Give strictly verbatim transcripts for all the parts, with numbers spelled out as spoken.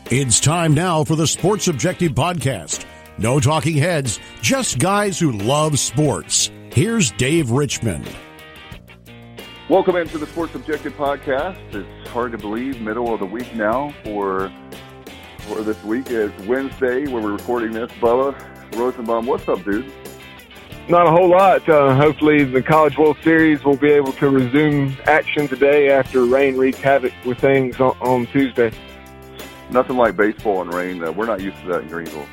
It's time now for the Sports Objective Podcast. No talking heads, just guys who love sports. Here's Dave Richmond. Welcome into the Sports Objective Podcast. It's hard to believe, middle of the week now for for this week is Wednesday where we're recording this. Bubba Rosenbaum, what's up, dude? Not a whole lot. Uh, hopefully the College World Series will be able to resume action today after rain wreaked havoc with things on, on Tuesday. Nothing like baseball and rain. Uh, we're not used to that in Greenville.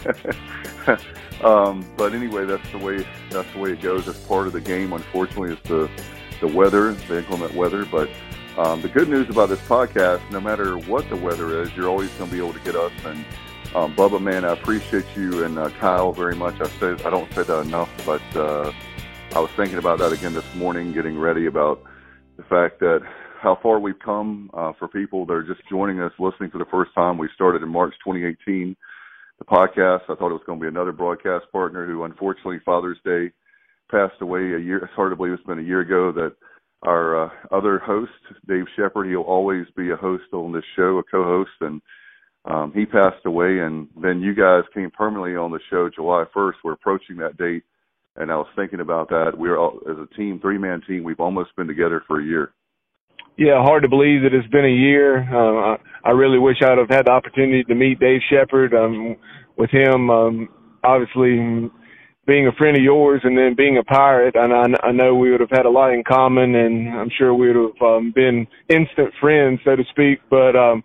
um, but anyway, that's the way that's the way it goes. It's part of the game. Unfortunately, it's the the weather, the inclement weather. But um, the good news about this podcast, no matter what the weather is, you're always going to be able to get us. And um, Bubba, man, I appreciate you and uh, Kyle very much. I said I don't say that enough, but uh, I was thinking about that again this morning, getting ready about the fact that how far we've come uh, for people that are just joining us, listening for the first time. We started in March twenty eighteen, the podcast. I thought it was going to be another broadcast partner who, unfortunately, Father's Day passed away a year. It's hard to believe it's been a year ago that our uh, other host, Dave Shepard, he'll always be a host on this show, a co-host, and um, he passed away. And then you guys came permanently on the show July first. We're approaching that date, and I was thinking about that. We're all, as a team, three-man team, we've almost been together for a year. Yeah, hard to believe that it's been a year. Uh, I, I really wish I'd have had the opportunity to meet Dave Shepard. Um, with him, um, obviously being a friend of yours and then being a Pirate, and I, I know we would have had a lot in common, and I'm sure we would have um, been instant friends, so to speak. But, um,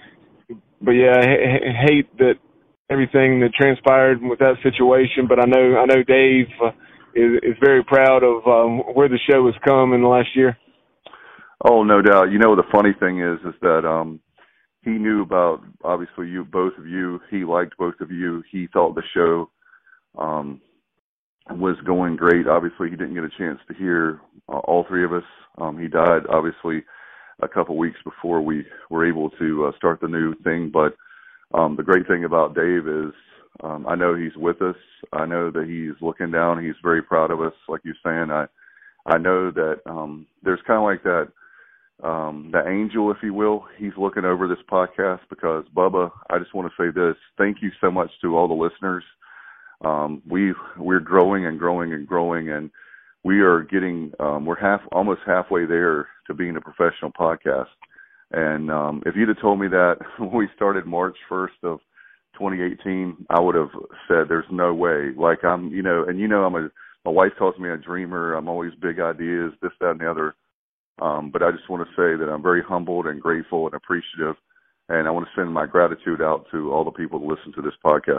but yeah, I h- hate that everything that transpired with that situation. But I know, I know Dave uh, is, is very proud of um, where the show has come in the last year. Oh, no doubt. You know, the funny thing is, is that um, he knew about, obviously, you, both of you. He liked both of you. He thought the show um, was going great. Obviously, he didn't get a chance to hear uh, all three of us. Um, he died, obviously, a couple weeks before we were able to uh, start the new thing. But um, the great thing about Dave is um, I know he's with us. I know that he's looking down. He's very proud of us, like you're saying. I, I know that um, there's kind of like that, Um, the angel, if you will. He's looking over this podcast because, Bubba, I just want to say this. Thank you so much to all the listeners. Um, we we're growing and growing and growing, and we are getting um, we're half almost halfway there to being a professional podcast. And um, if you'd have told me that when we started March first of twenty eighteen, I would have said there's no way. Like I'm, you know, and you know, I'm a my wife calls me a dreamer. I'm always big ideas, this, that, and the other. Um, but I just want to say that I'm very humbled and grateful and appreciative, and I want to send my gratitude out to all the people that listen to this podcast.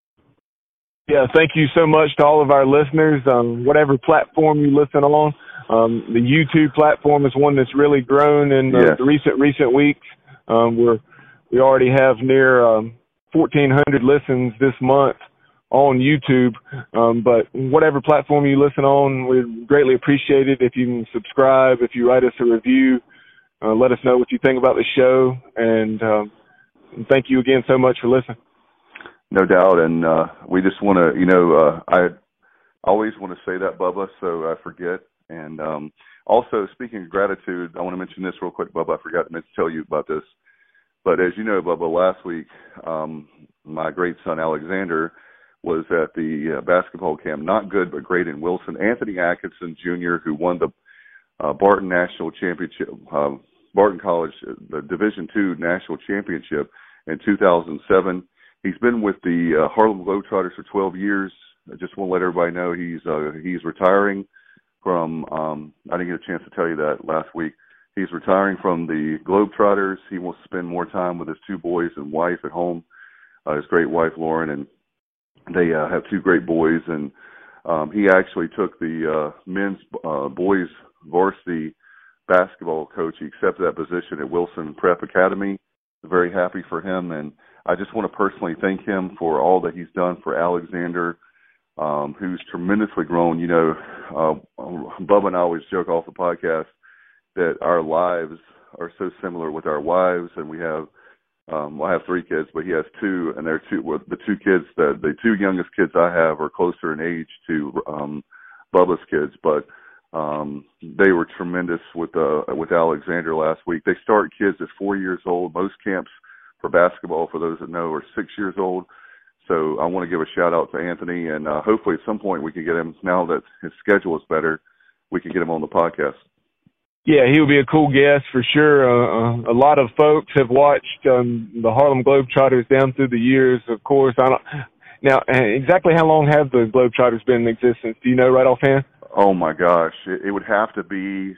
Yeah, thank you so much to all of our listeners. Um, whatever platform you listen on, um, the YouTube platform is one that's really grown in uh, yes. the recent recent weeks. Um, we're we already have near um, fourteen hundred listens this month on YouTube, um, but whatever platform you listen on, we'd greatly appreciate it if you can subscribe, if you write us a review, uh, let us know what you think about the show, and, um, and thank you again so much for listening. No doubt, and uh, we just want to, you know, uh, I always want to say that, Bubba, so I forget. And um, also, speaking of gratitude, I want to mention this real quick, Bubba. I forgot to tell you about this. But as you know, Bubba, last week, um, my great son, Alexander, was at the uh, basketball camp, not good but great in Wilson. Anthony Atkinson Junior, who won the uh, Barton National Championship, uh, Barton College, the Division two National Championship in two thousand seven. He's been with the uh, Harlem Globetrotters for twelve years. I just want to let everybody know he's uh, he's retiring from. Um, I didn't get a chance to tell you that last week. He's retiring from the Globetrotters. He wants to spend more time with his two boys and wife at home. Uh, his great wife Lauren, and they uh, have two great boys, and um, he actually took the uh, men's uh, boys varsity basketball coach. He accepted that position at Wilson Prep Academy. Very happy for him, and I just want to personally thank him for all that he's done for Alexander, um, who's tremendously grown. You know, uh, Bubba and I always joke off the podcast that our lives are so similar with our wives, and we have Um, well, I have three kids, but he has two, and they're two. Well, the two kids that the two youngest kids I have are closer in age to um, Bubba's kids, but um, they were tremendous with uh, with Alexander last week. They start kids at four years old. Most camps for basketball, for those that know, are six years old. So I want to give a shout-out to Anthony, and uh, hopefully at some point we can get him, now that his schedule is better, we can get him on the podcast. Yeah, he would be a cool guest for sure. Uh, uh, a lot of folks have watched um, the Harlem Globetrotters down through the years, of course. I don't, now, exactly how long have the Globetrotters been in existence? Do you know right offhand? Oh, my gosh. It, it would have to be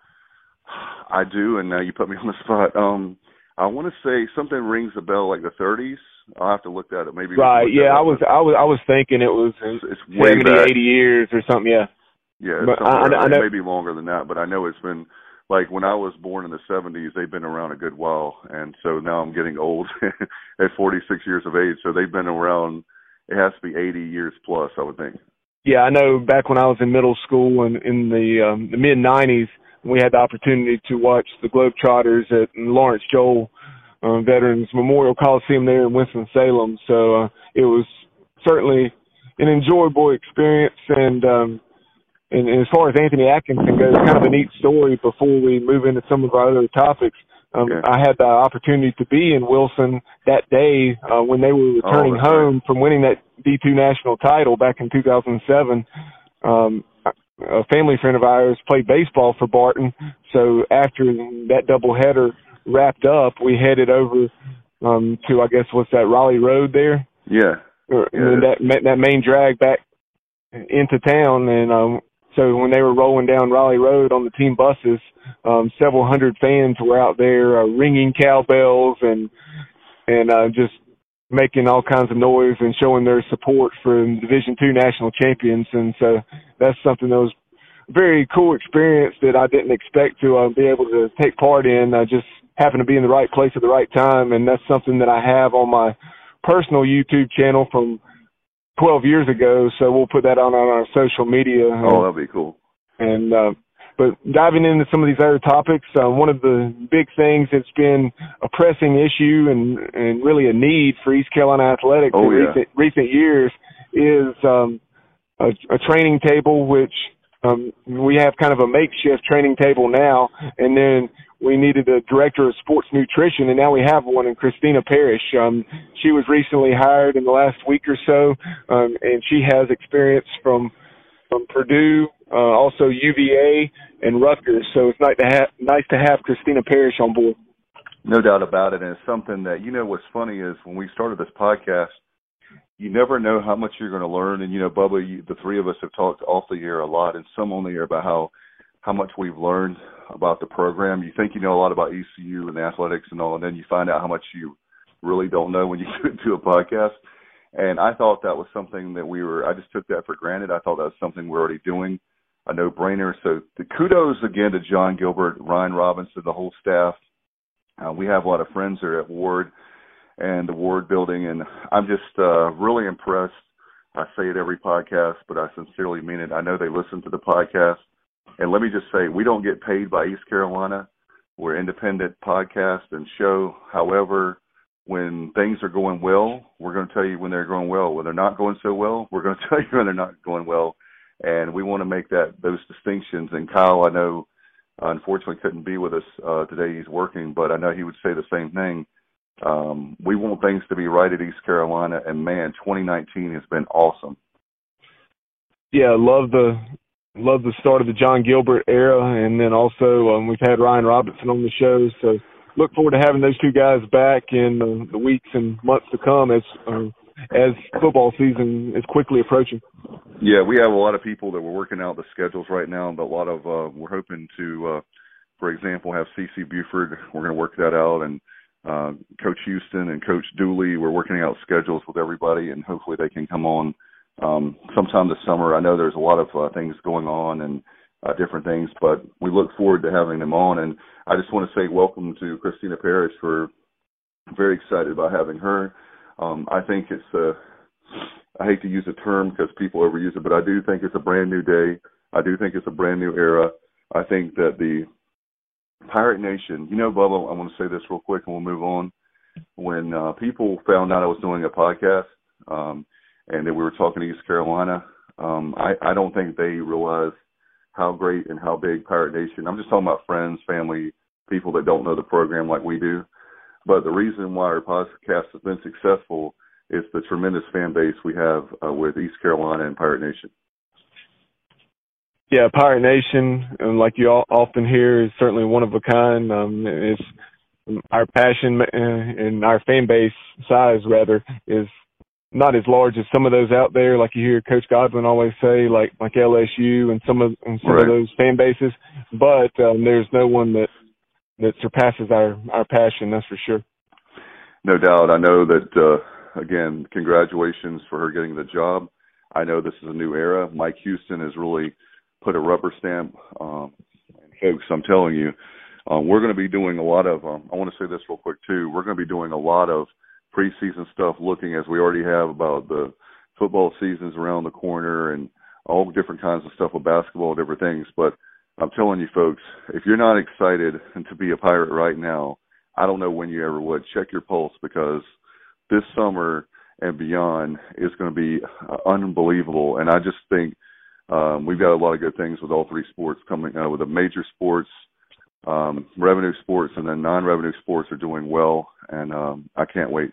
– I do, and now you put me on the spot. Um, I want to say something rings a bell like the thirties. I'll have to look at it. Maybe right. Yeah, I was, I was, I was thinking it was it's, it's way seventy, back. eighty years or something. Yeah. Yeah, but I, I, I know, maybe longer than that. But I know it's been like when I was born in the seventies. They've been around a good while, and so now I'm getting old at forty-six years of age. So they've been around. It has to be eighty years plus, I would think. Yeah, I know. Back when I was in middle school and in the, um, the mid nineties, we had the opportunity to watch the Globetrotters at Lawrence Joel Uh, Veterans Memorial Coliseum there in Winston-Salem. So uh, it was certainly an enjoyable experience. And, um, and, and as far as Anthony Atkinson goes, kind of a neat story before we move into some of our other topics. Um, yeah. I had the opportunity to be in Wilson that day uh, when they were returning oh, home right. from winning that D two national title back in two thousand seven. Um, a family friend of ours played baseball for Barton. So after that doubleheader wrapped up, we headed over um, to, I guess, what's that, Raleigh Road there? Yeah. Or, yeah. And that that main drag back into town. And um, so when they were rolling down Raleigh Road on the team buses, um, several hundred fans were out there uh, ringing cowbells and and uh, just making all kinds of noise and showing their support for Division two national champions. And so that's something that was a very cool experience that I didn't expect to uh, be able to take part in. I just happened to be in the right place at the right time, and that's something that I have on my personal YouTube channel from twelve years ago, so we'll put that on, on our social media. Oh, that'd be cool. And uh, but diving into some of these other topics, uh, one of the big things that's been a pressing issue and, and really a need for East Carolina athletics oh, in yeah. recent, recent years is um, a, a training table, which um, we have kind of a makeshift training table now, and then we needed a director of sports nutrition, and now we have one in Christina Parrish. Um, she was recently hired in the last week or so, um, and she has experience from from Purdue, uh, also U V A and Rutgers. So it's nice to have nice to have Christina Parrish on board. No doubt about it, and it's something that, you know, what's funny is when we started this podcast, you never know how much you're going to learn. And, you know, Bubba, you, the three of us have talked off the air a lot and some on the air about how, how much we've learned about the program. You think you know a lot about E C U and athletics and all, and then you find out how much you really don't know when you do a podcast. And I thought that was something that we were, I just took that for granted. I thought that was something we're already doing, a no-brainer. So the kudos again to John Gilbert, Ryan Robinson, the whole staff. Uh, we have a lot of friends there at Ward and the Ward building, and I'm just uh, really impressed. I say it every podcast, but I sincerely mean it. I know they listen to the podcast. And let me just say, we don't get paid by East Carolina. We're an independent podcast and show. However, when things are going well, we're going to tell you when they're going well. When they're not going so well, we're going to tell you when they're not going well. And we want to make that those distinctions. And Kyle, I know, uh, unfortunately couldn't be with us uh, today. He's working, but I know he would say the same thing. Um, we want things to be right at East Carolina. And, man, twenty nineteen has been awesome. Yeah, love the love the start of the John Gilbert era. And then also um, we've had Ryan Robinson on the show. So look forward to having those two guys back in uh, the weeks and months to come as uh, as football season is quickly approaching. Yeah, we have a lot of people that we're working out the schedules right now, but a lot of uh, we're hoping to, uh, for example, have C C Buford. We're going to work that out, and uh, Coach Houston and Coach Dooley. We're working out schedules with everybody, and hopefully they can come on um, sometime this summer. I know there's a lot of uh, things going on and uh, different things, but we look forward to having them on. And I just want to say welcome to Christina Parrish. For very excited about having her. Um, I think it's a, I hate to use the term because people overuse it, but I do think it's a brand new day. I do think it's a brand new era. I think that the Pirate Nation, you know, Bubba, I want to say this real quick and we'll move on. When uh, people found out I was doing a podcast um, and that we were talking to East Carolina, um, I, I don't think they realized how great and how big Pirate Nation, I'm just talking about friends, family, people that don't know the program like we do. But the reason why our podcast has been successful is the tremendous fan base we have uh, with East Carolina and Pirate Nation. Yeah, Pirate Nation, and like you all often hear, is certainly one of a kind. Um, it's our passion and our fan base size, rather, is not as large as some of those out there. Like you hear Coach Godwin always say, like like L S U and some of and some right. of those fan bases. But um, there's no one that that surpasses our our passion. That's for sure. No doubt. I know that. Uh, again, congratulations for her getting the job. I know this is a new era. Mike Houston has really put a rubber stamp. Um, and folks, I'm telling you, um, we're going to be doing a lot of, um, I want to say this real quick too, we're going to be doing a lot of preseason stuff looking, as we already have, about the football seasons around the corner and all different kinds of stuff with basketball and different things. But I'm telling you folks, if you're not excited to be a Pirate right now, I don't know when you ever would. Check your pulse, because this summer and beyond is going to be uh, unbelievable. And I just think um, we've got a lot of good things with all three sports coming out, uh, with the major sports, um, revenue sports, and then non-revenue sports are doing well. And um, I can't wait.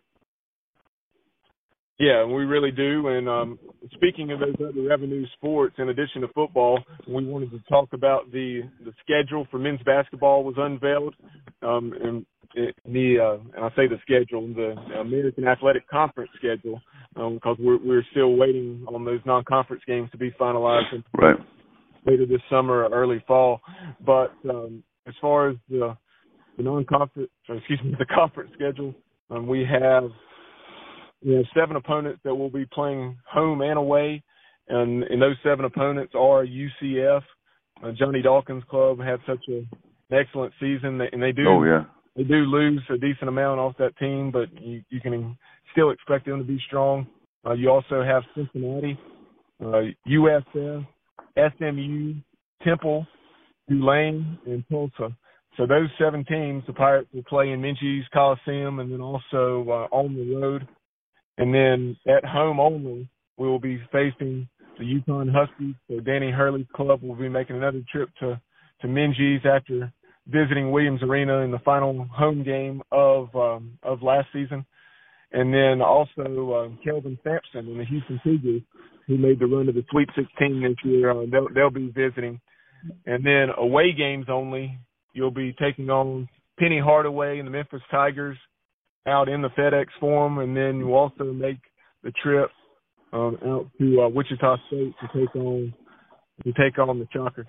Yeah, we really do. And um, speaking of those other revenue sports, in addition to football, we wanted to talk about the, the schedule for men's basketball was unveiled. Um, and the uh, and I say the schedule, the American Athletic Conference schedule, um, because we're we're still waiting on those non-conference games to be finalized in, right. later this summer or early fall. But um, as far as the the non-conference, or excuse me, the conference schedule, um, we have we have seven opponents that will be playing home and away, and, and those seven opponents are U C F. Uh, Johnny Dawkins Club had such a, an excellent season, and they do. Oh yeah. They do lose a decent amount off that team, but you, you can still expect them to be strong. Uh, you also have Cincinnati, uh, U S F, S M U, Temple, Tulane, and Tulsa. So those seven teams, the Pirates will play in Minges Coliseum and then also uh, on the road. And then at home only, we will be facing the Yukon Huskies. So Danny Hurley's club will be making another trip to, to Minges after visiting Williams Arena in the final home game of um, of last season. And then also uh, Kelvin Sampson and the Houston Cougars, who made the run to the Sweet sixteen this year, uh, they'll, they'll be visiting. And then away games only, you'll be taking on Penny Hardaway and the Memphis Tigers out in the FedEx Forum, and then you also make the trip um, out to uh, Wichita State to take on to take on the Shockers.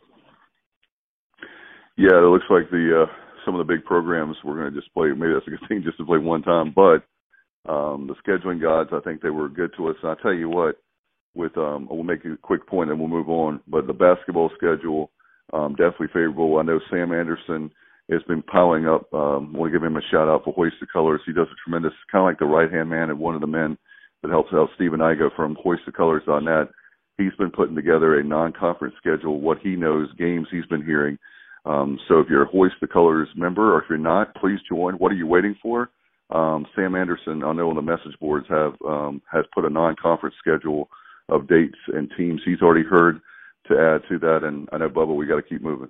Yeah, it looks like the uh, some of the big programs we're going to just play. Maybe that's a good thing just to play one time. But um, the scheduling gods, I think they were good to us. And I'll tell you what, with um, we'll make a quick point and we'll move on. But the basketball schedule, um, definitely favorable. I know Sam Anderson has been piling up. Um, I want to give him a shout out for Hoist the Colors. He does a tremendous, kind of like the right hand man and one of the men that helps out Stephen Igo from hoist the colors dot net. He's been putting together a non-conference schedule, what he knows, games he's been hearing. Um, so if you're a Hoist the Colors member, or if you're not, please join. What are you waiting for? Um, Sam Anderson, I know on the message boards, have um, has put a non-conference schedule of dates and teams he's already heard to add to that. And I know, Bubba, we got to keep moving.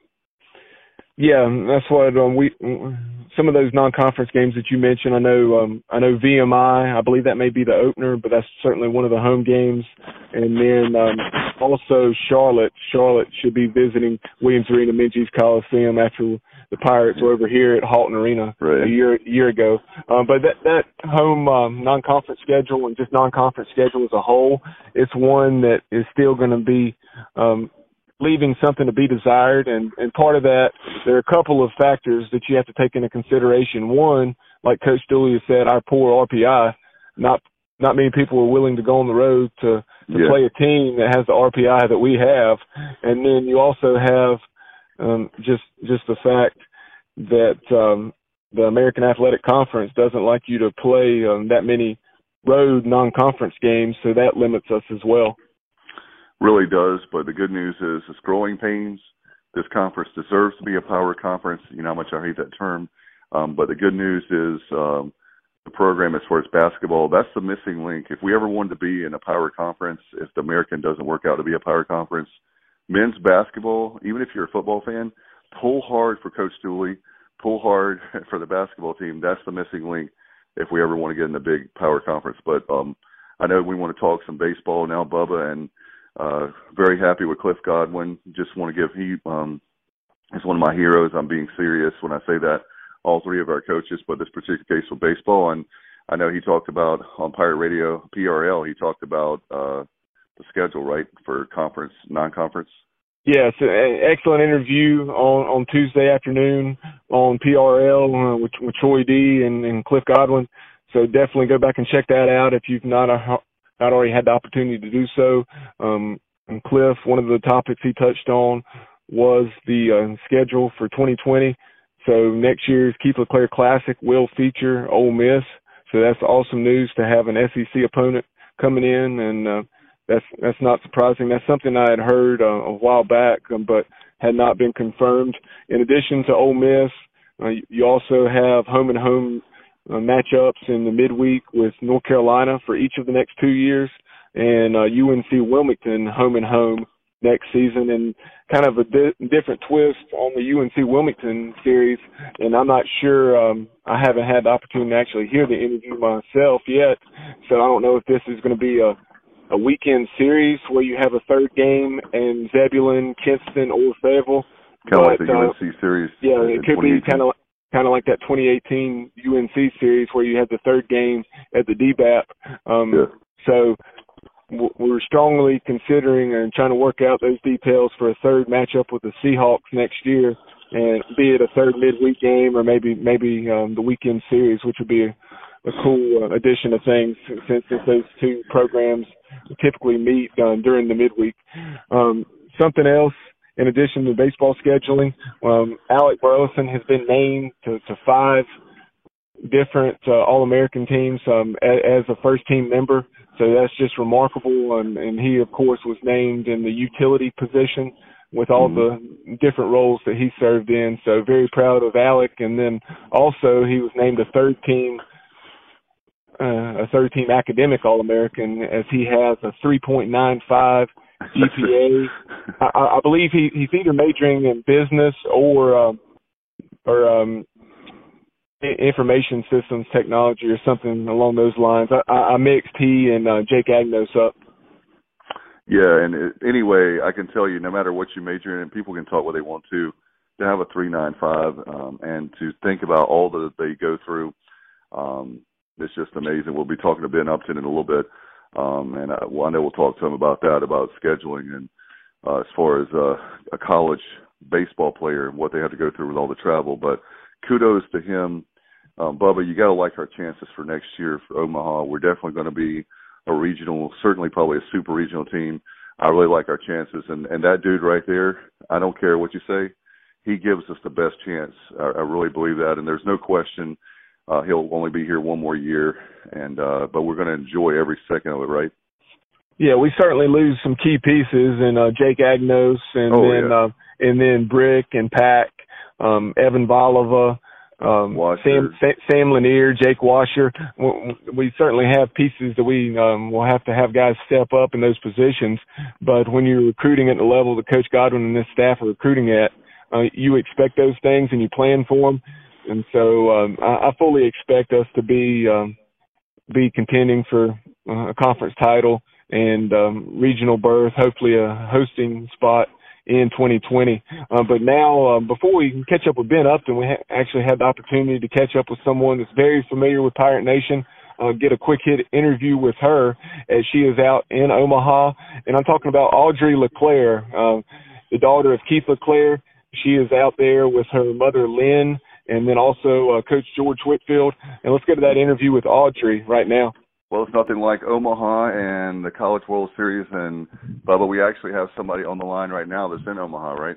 Yeah, that's what um, we. Some of those non-conference games that you mentioned, I know. Um, I know V M I. I believe that may be the opener, but that's certainly one of the home games. And then um, also Charlotte. Charlotte should be visiting Williams Arena, Minges Coliseum after the Pirates were over here at Halton Arena right. a year a year ago. Um, but that that home um, non-conference schedule and just non-conference schedule as a whole, it's one that is still going to be. Um, leaving something to be desired, and, and part of that, there are a couple of factors that you have to take into consideration. One, like Coach Dooley said, our poor R P I, not not many people are willing to go on the road to, to yeah. play a team that has the R P I that we have. And then you also have um, just just the fact that um, the American Athletic Conference doesn't like you to play um, that many road non-conference games, so that limits us as well. Really does, but the good news is it's growing pains. This conference deserves to be a power conference. You know how much I hate that term. Um, but the good news is um, the program as far as basketball, that's the missing link. If we ever wanted to be in a power conference, if the American doesn't work out to be a power conference, men's basketball, even if you're a football fan, pull hard for Coach Dooley, pull hard for the basketball team. That's the missing link if we ever want to get in the big power conference. But um, I know we want to talk some baseball now, Bubba, and uh, very happy with Cliff Godwin. Just want to give he um, is one of my heroes. I'm being serious when I say that. All three of our coaches, but this particular case with baseball. And I know he talked about on Pirate Radio, P R L, he talked about uh, the schedule, right, for conference, non-conference. Yes, an excellent interview on, on Tuesday afternoon on P R L uh, with, with Troy D and, and Cliff Godwin. So definitely go back and check that out if you've not uh, not already had the opportunity to do so. Um, and Cliff, one of the topics he touched on was the uh, schedule for twenty twenty. So next year's Keith LeClair Classic will feature Ole Miss. So that's awesome news to have an S E C opponent coming in, and uh, that's that's not surprising. That's something I had heard uh, a while back, um, but had not been confirmed. In addition to Ole Miss, uh, you also have home and home uh, matchups in the midweek with North Carolina for each of the next two years, and uh, U N C Wilmington home and home next season, and kind of a di- different twist on the U N C Wilmington series. And I'm not sure, um, I haven't had the opportunity to actually hear the interview myself yet, so I don't know if this is going to be a, a weekend series where you have a third game and Zebulon, Kinston, or Fayetteville. Kind of like the uh, U N C series. Yeah, it could be kind of kind of like that twenty eighteen U N C series where you had the third game at the D B A P. Um, yeah. So we're strongly considering and trying to work out those details for a third matchup with the Seahawks next year, and be it a third midweek game or maybe maybe um, the weekend series, which would be a, a cool uh, addition of things since, since those two programs typically meet uh, during the midweek. Um, something else, in addition to baseball scheduling, um, Alec Burleson has been named to, to five different uh, All-American teams um, as, as a first-team member. So that's just remarkable, and, and he, of course, was named in the utility position with all mm-hmm. the different roles that he served in. So very proud of Alec. And then also he was named a third-team uh, a third-team academic All-American, as he has a three point nine five G P A. I, I believe he, he's either majoring in business or uh, or um, information systems technology or something along those lines. I, I mixed he and uh, Jake Agnos up. Yeah, and it, anyway, I can tell you, no matter what you major in, people can talk what they want to, to have a three nine five um, and to think about all that they go through, um, it's just amazing. We'll be talking to Ben Upton in a little bit, um, and I, well, I know we'll talk to him about that, about scheduling and uh, as far as uh, a college baseball player and what they have to go through with all the travel. But kudos to him. Um, Bubba, you got to like our chances for next year for Omaha. We're definitely going to be a regional, certainly probably a super regional team. I really like our chances. And, and that dude right there, I don't care what you say, he gives us the best chance. I, I really believe that. And there's no question uh, he'll only be here one more year. And uh, but we're going to enjoy every second of it, right? Yeah, we certainly lose some key pieces in uh, Jake Agnos and oh, then yeah. uh, and then Brick and Pack, um, Evan Valova. Um, Sam, Sam Lanier, Jake Washer. We certainly have pieces that we um, will have to have guys step up in those positions. But when you're recruiting at the level that Coach Godwin and this staff are recruiting at, uh, you expect those things and you plan for them. And so um, I, I fully expect us to be um, be contending for uh, a conference title and um, regional berth, hopefully a hosting spot in twenty twenty. Uh, but now, uh, before we catch up with Ben Upton, we ha- actually had the opportunity to catch up with someone that's very familiar with Pirate Nation, uh, get a quick hit interview with her as she is out in Omaha. And I'm talking about Audrey LeClair, uh, the daughter of Keith LeClair. She is out there with her mother, Lynn, and then also uh, Coach George Whitfield. And let's go to that interview with Audrey right now. Well, it's nothing like Omaha and the College World Series. And, Bubba, we actually have somebody on the line right now that's in Omaha, right?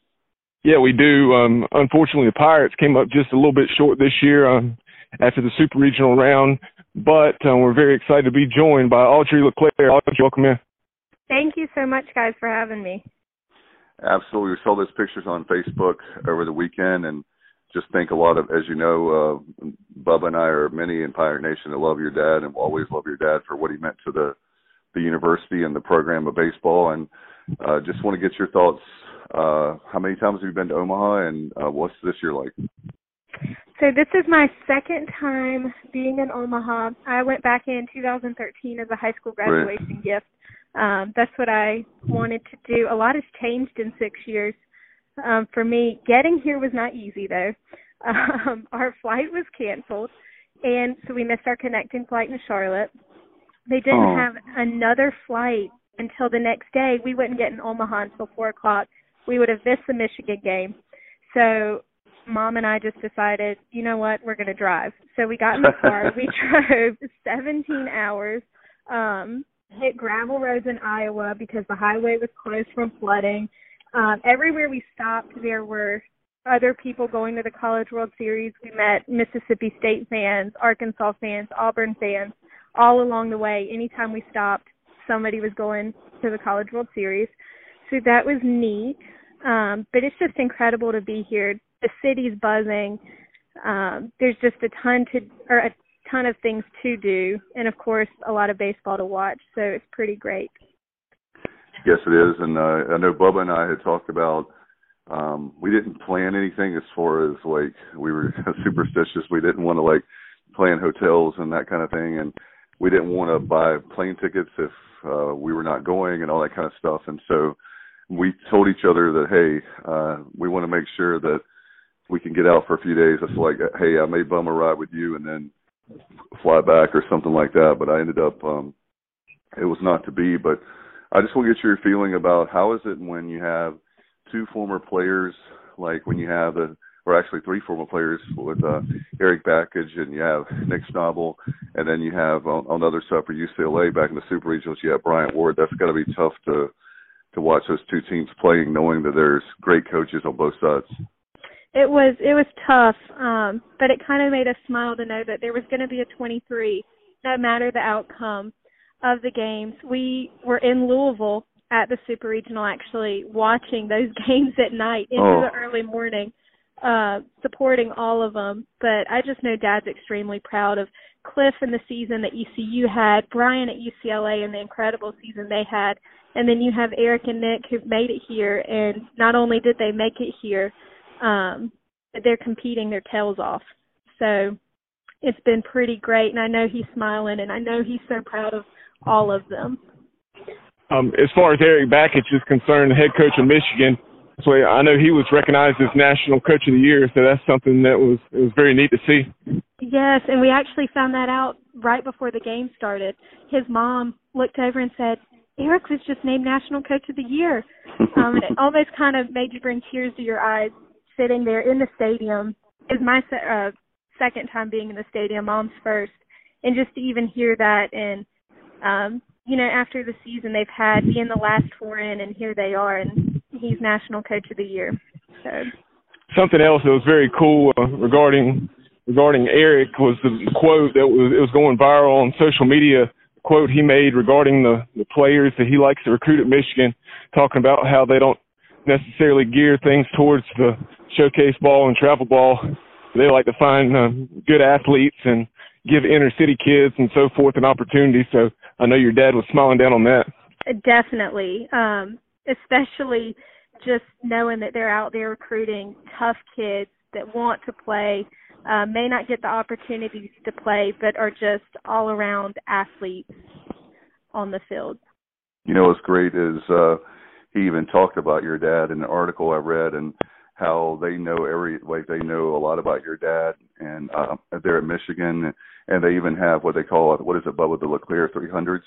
Yeah, we do. Um, unfortunately, the Pirates came up just a little bit short this year um, after the Super Regional round. But uh, we're very excited to be joined by Audrey LeClair. Audrey, welcome in. Thank you so much, guys, for having me. Absolutely. We saw those pictures on Facebook over the weekend, and just think a lot of, as you know, uh, Bubba and I are many in Pirate Nation that love your dad and will always love your dad for what he meant to the, the university and the program of baseball. And uh, just want to get your thoughts. Uh, how many times have you been to Omaha, and uh, what's this year like? So this is my second time being in Omaha. I went back in two thousand thirteen as a high school graduation Right. gift. Um, that's what I wanted to do. A lot has changed in six years. Um, for me, getting here was not easy, though. Um, our flight was canceled, and so we missed our connecting flight in Charlotte. They didn't Oh. have another flight until the next day. We wouldn't get in Omaha until four o'clock. We would have missed the Michigan game. So Mom and I just decided, you know what, we're going to drive. So we got in the car. We drove seventeen hours, um, hit gravel roads in Iowa because the highway was closed from flooding. Um, everywhere we stopped, there were other people going to the College World Series. We met Mississippi State fans, Arkansas fans, Auburn fans, all along the way. Anytime we stopped, somebody was going to the College World Series. So that was neat. Um, but it's just incredible to be here. The city's buzzing. Um, there's just a ton to, or a ton of things to do, and of course, a lot of baseball to watch. So it's pretty great. Yes, it is. And uh, I know Bubba and I had talked about. Um, we didn't plan anything as far as like we were superstitious. We didn't want to like plan hotels and that kind of thing, and we didn't want to buy plane tickets if uh, we were not going and all that kind of stuff. And so we told each other that, hey, uh, we want to make sure that we can get out for a few days. It's like, hey, I may bum a ride with you and then fly back or something like that. But I ended up, um, it was not to be. But I just want to get your feeling about how is it when you have two former players, like when you have, a, or actually three former players with uh, Eric Backage and you have Nick Schnabel, and then you have on, on the other side for U C L A back in the Super Regionals, you have Bryant Ward. That's got to be tough to to watch those two teams playing, knowing that there's great coaches on both sides. It was it was tough, um, but it kind of made us smile to know that there was going to be a twenty-three, no matter the outcome of the games. We were in Louisville at the Super Regional, actually watching those games at night into oh. the early morning, uh, supporting all of them. But I just know Dad's extremely proud of Cliff and the season that E C U had, Brian at U C L A and the incredible season they had, and then you have Eric and Nick who've made it here, and not only did they make it here, um, but they're competing their tails off. So it's been pretty great, and I know he's smiling, and I know he's so proud of all of them. Um, as far as Eric Backage is concerned, the head coach of Michigan, so I know he was recognized as National Coach of the Year, so that's something that was it was very neat to see. Yes, and we actually found that out right before the game started. His mom looked over and said, Eric was just named National Coach of the Year. Um, and it almost kind of made you bring tears to your eyes sitting there in the stadium. It was my se- uh, second time being in the stadium, Mom's first, and just to even hear that and, um, you know, after the season they've had, being the last four in, and here they are, and he's National Coach of the Year. So something else that was very cool uh, regarding regarding Eric was the quote that was it was going viral on social media. The quote he made regarding the, the players that he likes to recruit at Michigan, talking about how they don't necessarily gear things towards the showcase ball and travel ball. They like to find uh, good athletes and give inner city kids and so forth an opportunity. So I know your dad was smiling down on that. Definitely, um, especially just knowing that they're out there recruiting tough kids that want to play, uh, may not get the opportunities to play, but are just all-around athletes on the field. You know what's great is uh, he even talked about your dad in an article I read and how they know every like they know a lot about your dad and uh, they're at Michigan and they even have what they call what is it, Bubba, the LeClaire three hundreds.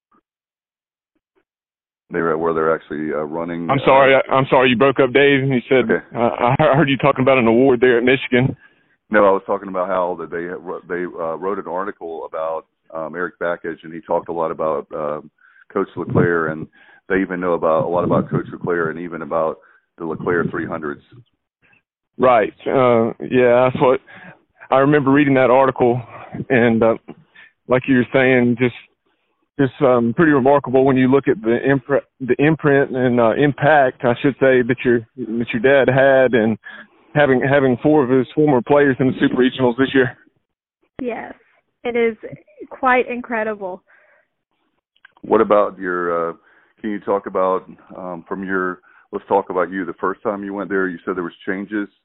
They're where they're actually uh, running. I'm sorry, uh, I'm sorry you broke up, Dave. You said okay. uh, I heard you talking about an award there at Michigan. No, I was talking about how that they they uh, wrote an article about um, Eric Backage and he talked a lot about uh, Coach LeClaire and they even know about a lot about Coach LeClaire and even about the LeClaire three hundreds. Right. Uh, yeah, that's what I remember reading that article, and uh, like you were saying, just just um, pretty remarkable when you look at the imprint, the imprint and uh, impact, I should say, that your that your dad had, and having having four of his former players in the Super Regionals this year. Yes, it is quite incredible. What about your? Uh, can you talk about um, from your? Let's talk about you. The first time you went there, you said there was changes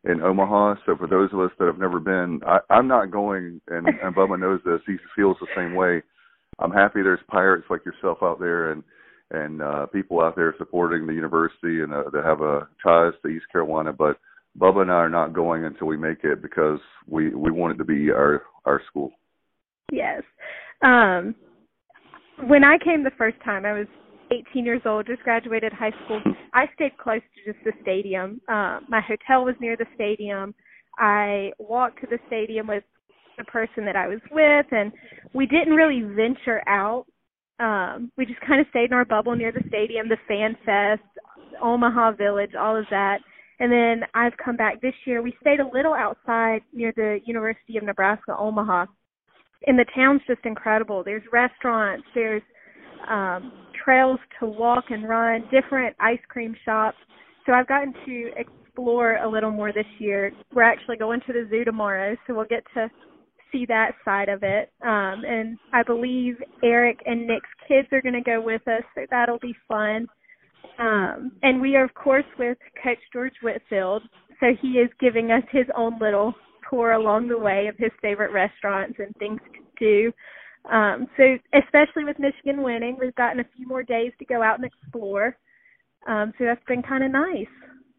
in Omaha. So for those of us that have never been, I, I'm not going, and, and Bubba knows this. He feels the same way. I'm happy there's Pirates like yourself out there, and and uh, people out there supporting the university and uh, that have a ties to East Carolina. But Bubba and I are not going until we make it because we, we want it to be our, our school. Yes. Um, when I came the first time, I was eighteen years old, just graduated high school. I stayed close to just the stadium. Uh, my hotel was near the stadium. I walked to the stadium with the person that I was with, and we didn't really venture out. Um, we just kind of stayed in our bubble near the stadium, the Fan Fest, Omaha Village, all of that. And then I've come back this year. We stayed a little outside near the University of Nebraska, Omaha. And the town's just incredible. There's restaurants, there's um, trails to walk and run, different ice cream shops. So I've gotten to explore a little more this year. We're actually going to the zoo tomorrow, so we'll get to see that side of it. Um, and I believe Eric and Nick's kids are going to go with us, so that'll be fun. Um, and we are, of course, with Coach George Whitfield, so he is giving us his own little tour along the way of his favorite restaurants and things to do. Um, so especially with Michigan winning, we've gotten a few more days to go out and explore. Um, so that's been kind of nice.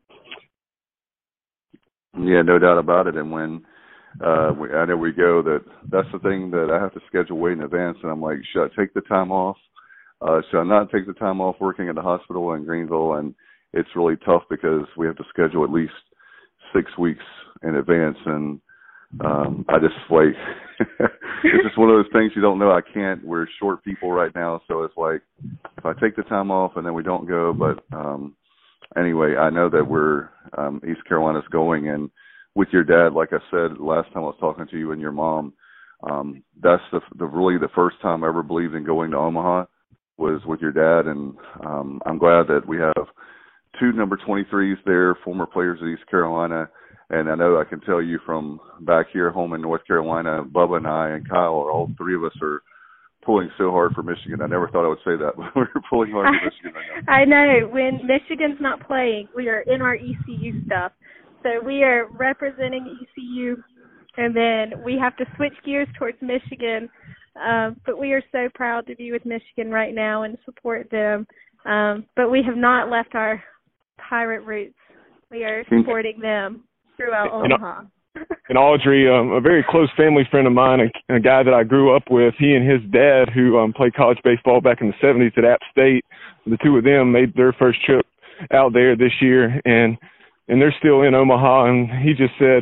Yeah, no doubt about it. And when uh, we, I know we go, that that's the thing that I have to schedule way in advance. And I'm like, should I take the time off? Uh, should I not take the time off working at the hospital in Greenville? And it's really tough because we have to schedule at least six weeks in advance. And um, I just like, it's just one of those things you don't know. I can't, we're short people right now. So it's like, if I take the time off and then we don't go, but um, anyway, I know that we're, um, East Carolina's going, and with your dad, like I said, last time I was talking to you and your mom, um, that's the, the really the first time I ever believed in going to Omaha was with your dad. And um, I'm glad that we have two number twenty-threes there, former players at East Carolina. And I know I can tell you from back here home in North Carolina, Bubba and I and Kyle, are all three of us are pulling so hard for Michigan. I never thought I would say that, but we're pulling hard for Michigan right now. I know. When Michigan's not playing, we are in our E C U stuff. So we are representing E C U, and then we have to switch gears towards Michigan. Uh, but we are so proud to be with Michigan right now and support them. Um, but we have not left our Pirate roots. We are supporting them throughout Omaha. And Audrey, um, a very close family friend of mine, a, a guy that I grew up with, he and his dad, who um, played college baseball back in the seventies at App State, the two of them made their first trip out there this year, and and they're still in Omaha. And he just said,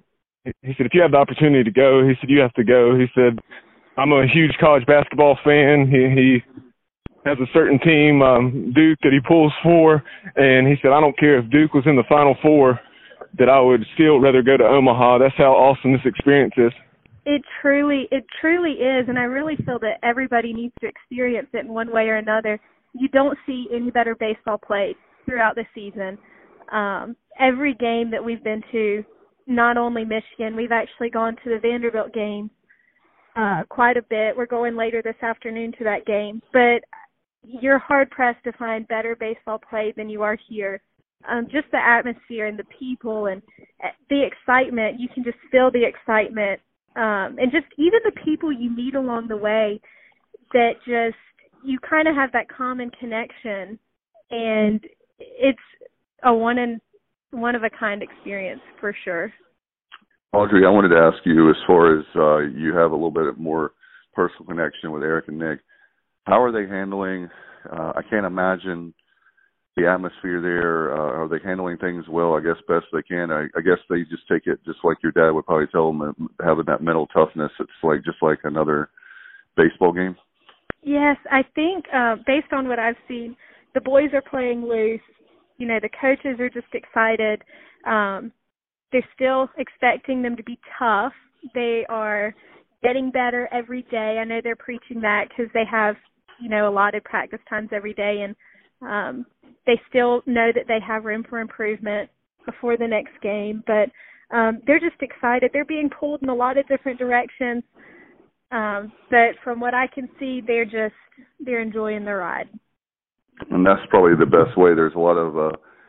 he said, if you have the opportunity to go, he said, you have to go. He said, I'm a huge college basketball fan. He, he has a certain team, um, Duke, that he pulls for, and he said, I don't care if Duke was in the Final Four, that I would still rather go to Omaha. That's how awesome this experience is. It truly, it truly is, and I really feel that everybody needs to experience it in one way or another. You don't see any better baseball played throughout the season. Um, every game that we've been to, not only Michigan, we've actually gone to the Vanderbilt game uh, quite a bit. We're going later this afternoon to that game, but you're hard-pressed to find better baseball played than you are here. Um, just the atmosphere and the people and the excitement, you can just feel the excitement. Um, and just even the people you meet along the way that just, you kind of have that common connection. And it's a one in, one of a kind experience for sure. Audrey, I wanted to ask you, as far as uh, you have a little bit more personal connection with Eric and Nick, how are they handling, uh, I can't imagine the atmosphere there. Uh, are they handling things well? I guess best they can. I, I guess they just take it just like your dad would probably tell them, having that mental toughness. It's like just like another baseball game. Yes, I think uh, based on what I've seen, the boys are playing loose. You know, the coaches are just excited. Um, they're still expecting them to be tough. They are getting better every day. I know they're preaching that because they have, you know, allotted practice times every day, and um, they still know that they have room for improvement before the next game. But um, they're just excited. They're being pulled in a lot of different directions. Um, but from what I can see, they're just, they're enjoying the ride. And that's probably the best way. There's a lot of uh,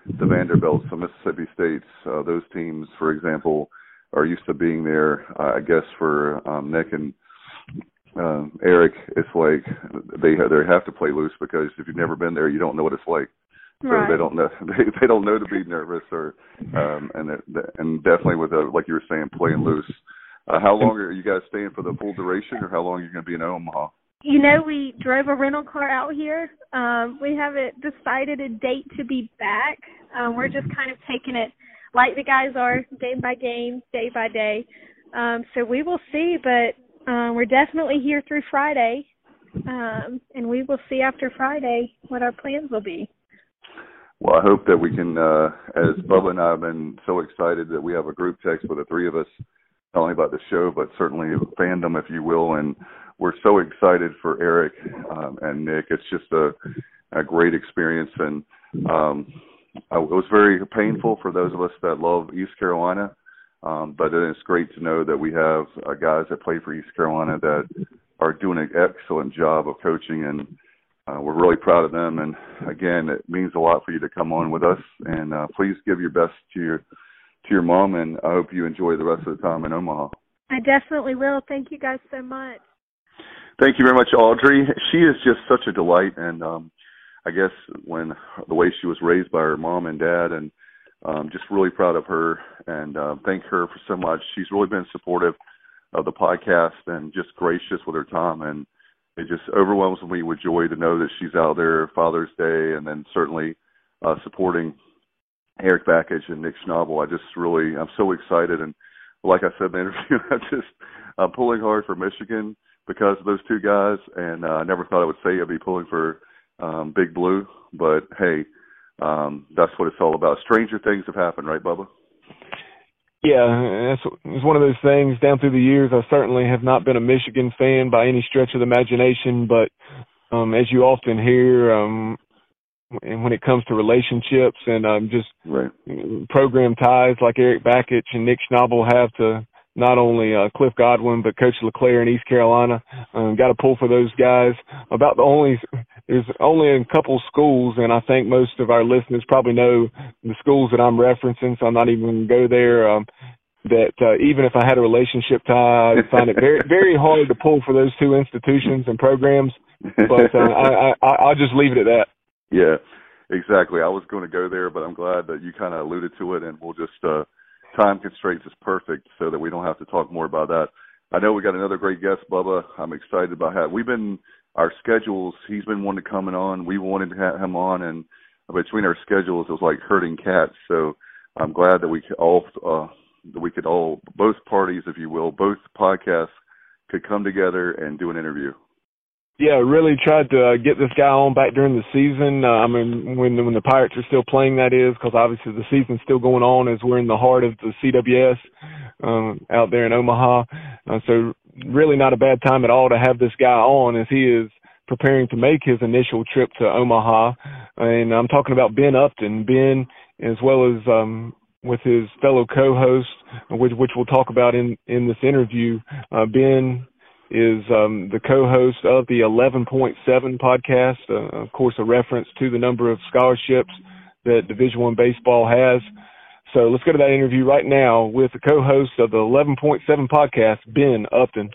the Vanderbilts, the Mississippi States, uh, those teams, for example, are used to being there. Uh, I guess for um, Nick and uh, Eric, it's like they they have to play loose because if you've never been there, you don't know what it's like. So right. they don't know they, they don't know to be nervous or um, and it, and definitely with a, like you were saying, playing loose. Uh, how long are you guys staying for the full duration, or how long are you going to be in Omaha? You know, we drove a rental car out here. Um, we haven't decided a date to be back. Um, we're just kind of taking it like the guys are, game by game, day by day. Um, so we will see, but uh, we're definitely here through Friday, um, and we will see after Friday what our plans will be. Well, I hope that we can, uh, as Bubba and I have been so excited that we have a group text with the three of us, not only about the show, but certainly fandom, if you will, and we're so excited for Eric um, and Nick. It's just a, a great experience, and um, it was very painful for those of us that love East Carolina, um, but it's great to know that we have uh, guys that play for East Carolina that are doing an excellent job of coaching, and uh, we're really proud of them. And, again, it means a lot for you to come on with us, and uh, please give your best to your to your mom, and I hope you enjoy the rest of the time in Omaha. I definitely will. Thank you guys so much. Thank you very much, Audrey. She is just such a delight, and um, I guess when the way she was raised by her mom and dad, and um, just really proud of her, and uh, thank her for so much. She's really been supportive of the podcast and just gracious with her time, and it just overwhelms me with joy to know that she's out there Father's Day, and then certainly uh, supporting Erik Bakich and Nick Schnabel. I just really, I'm so excited, and like I said in the interview, I'm just I'm pulling hard for Michigan because of those two guys, and uh, I never thought I would say I'd be pulling for um, Big Blue, but hey, um, that's what it's all about. Stranger things have happened, right, Bubba? Yeah, it's, it's one of those things. Down through the years, I certainly have not been a Michigan fan by any stretch of the imagination, but um, as you often hear, um, and when it comes to relationships and um, just right. program ties like Erik Bakich and Nick Schnabel have to not only uh, Cliff Godwin, but Coach LeClaire in East Carolina. Um, got to pull for those guys. About the only, there's only a couple schools, and I think most of our listeners probably know the schools that I'm referencing, so I'm not even going to go there. Um, that uh, even if I had a relationship tie, I'd find it very, very hard to pull for those two institutions and programs. But uh, I, I, I'll just leave it at that. Yeah, exactly. I was going to go there, but I'm glad that you kind of alluded to it, and we'll just uh, time constraints is perfect so that we don't have to talk more about that. I know we got another great guest, Bubba. I'm excited about that. We've been, our schedules, he's been wanting to come on. We wanted to have him on, and between our schedules, it was like herding cats. So I'm glad that we could all, uh, that we could all, both parties, if you will, both podcasts could come together and do an interview. Yeah, really tried to uh, get this guy on back during the season. Uh, I mean, when when the Pirates are still playing, that is, because obviously the season's still going on as we're in the heart of the C W S um, out there in Omaha. Uh, so really not a bad time at all to have this guy on as he is preparing to make his initial trip to Omaha. And I'm talking about Ben Upton. Ben, as well as um, with his fellow co-host, which, which we'll talk about in, in this interview, uh, Ben is um, the co-host of the eleven point seven podcast, uh, of course, a reference to the number of scholarships that Division One baseball has. So let's go to that interview right now with the co-host of the eleven point seven podcast, Ben Upton.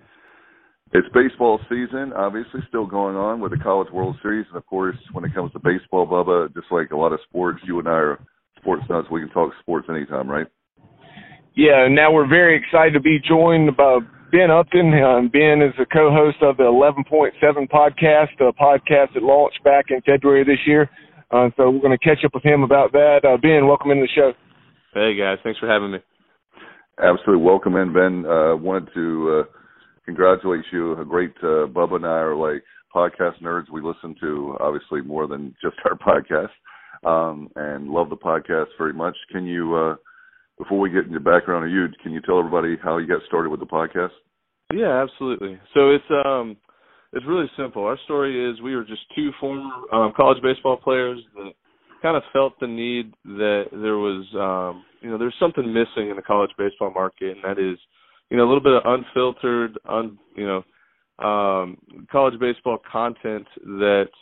It's baseball season, obviously still going on with the College World Series. And, of course, when it comes to baseball, Bubba, just like a lot of sports, you and I are sports nuts. We can talk sports anytime, right? Yeah, now we're very excited to be joined by Ben Upton. Um, Ben is the co-host of the eleven point seven podcast, a podcast that launched back in February of this year. Uh, so we're going to catch up with him about that. Uh, Ben, welcome into the show. Hey, guys. Thanks for having me. Absolutely. Welcome in, Ben. Uh, wanted to uh, congratulate you. A great uh, Bubba and I are like podcast nerds. We listen to, obviously, more than just our podcast um, and love the podcast very much. Can you uh, – before we get into the background of you, can you tell everybody how you got started with the podcast? Yeah, absolutely. So it's um, it's really simple. Our story is we were just two former um, college baseball players that kind of felt the need that there was, um, you know, there's something missing in the college baseball market, and that is, you know, a little bit of unfiltered, un, you know, um, college baseball content that,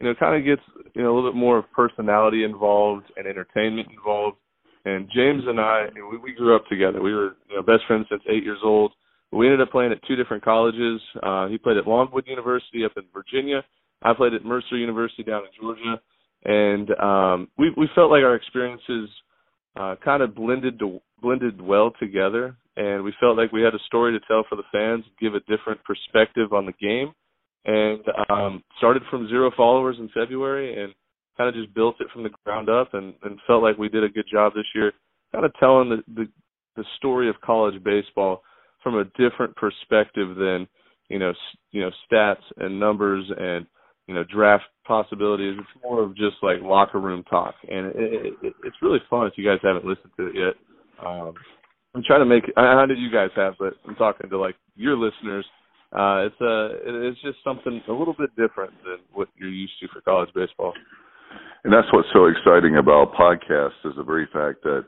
you know, it kind of gets, you know, a little bit more of personality involved and entertainment involved. And James and I, we, we grew up together. We were, you know, best friends since eight years old. We ended up playing at two different colleges. Uh, he played at Longwood University up in Virginia. I played at Mercer University down in Georgia. And um, we we felt like our experiences uh, kind of blended to, blended well together. And we felt like we had a story to tell for the fans, give a different perspective on the game. And um, started from zero followers in February and kind of just built it from the ground up, and, and felt like we did a good job this year kind of telling the, the, the story of college baseball from a different perspective than, you know, you know, stats and numbers and, you know, draft possibilities. It's more of just like locker room talk. And it, it, it's really fun if you guys haven't listened to it yet. Um, I'm trying to make it, I know you guys have, but I'm talking to like your listeners. Uh, it's a, it's just something a little bit different than what you're used to for college baseball. And that's what's so exciting about podcasts is the very fact that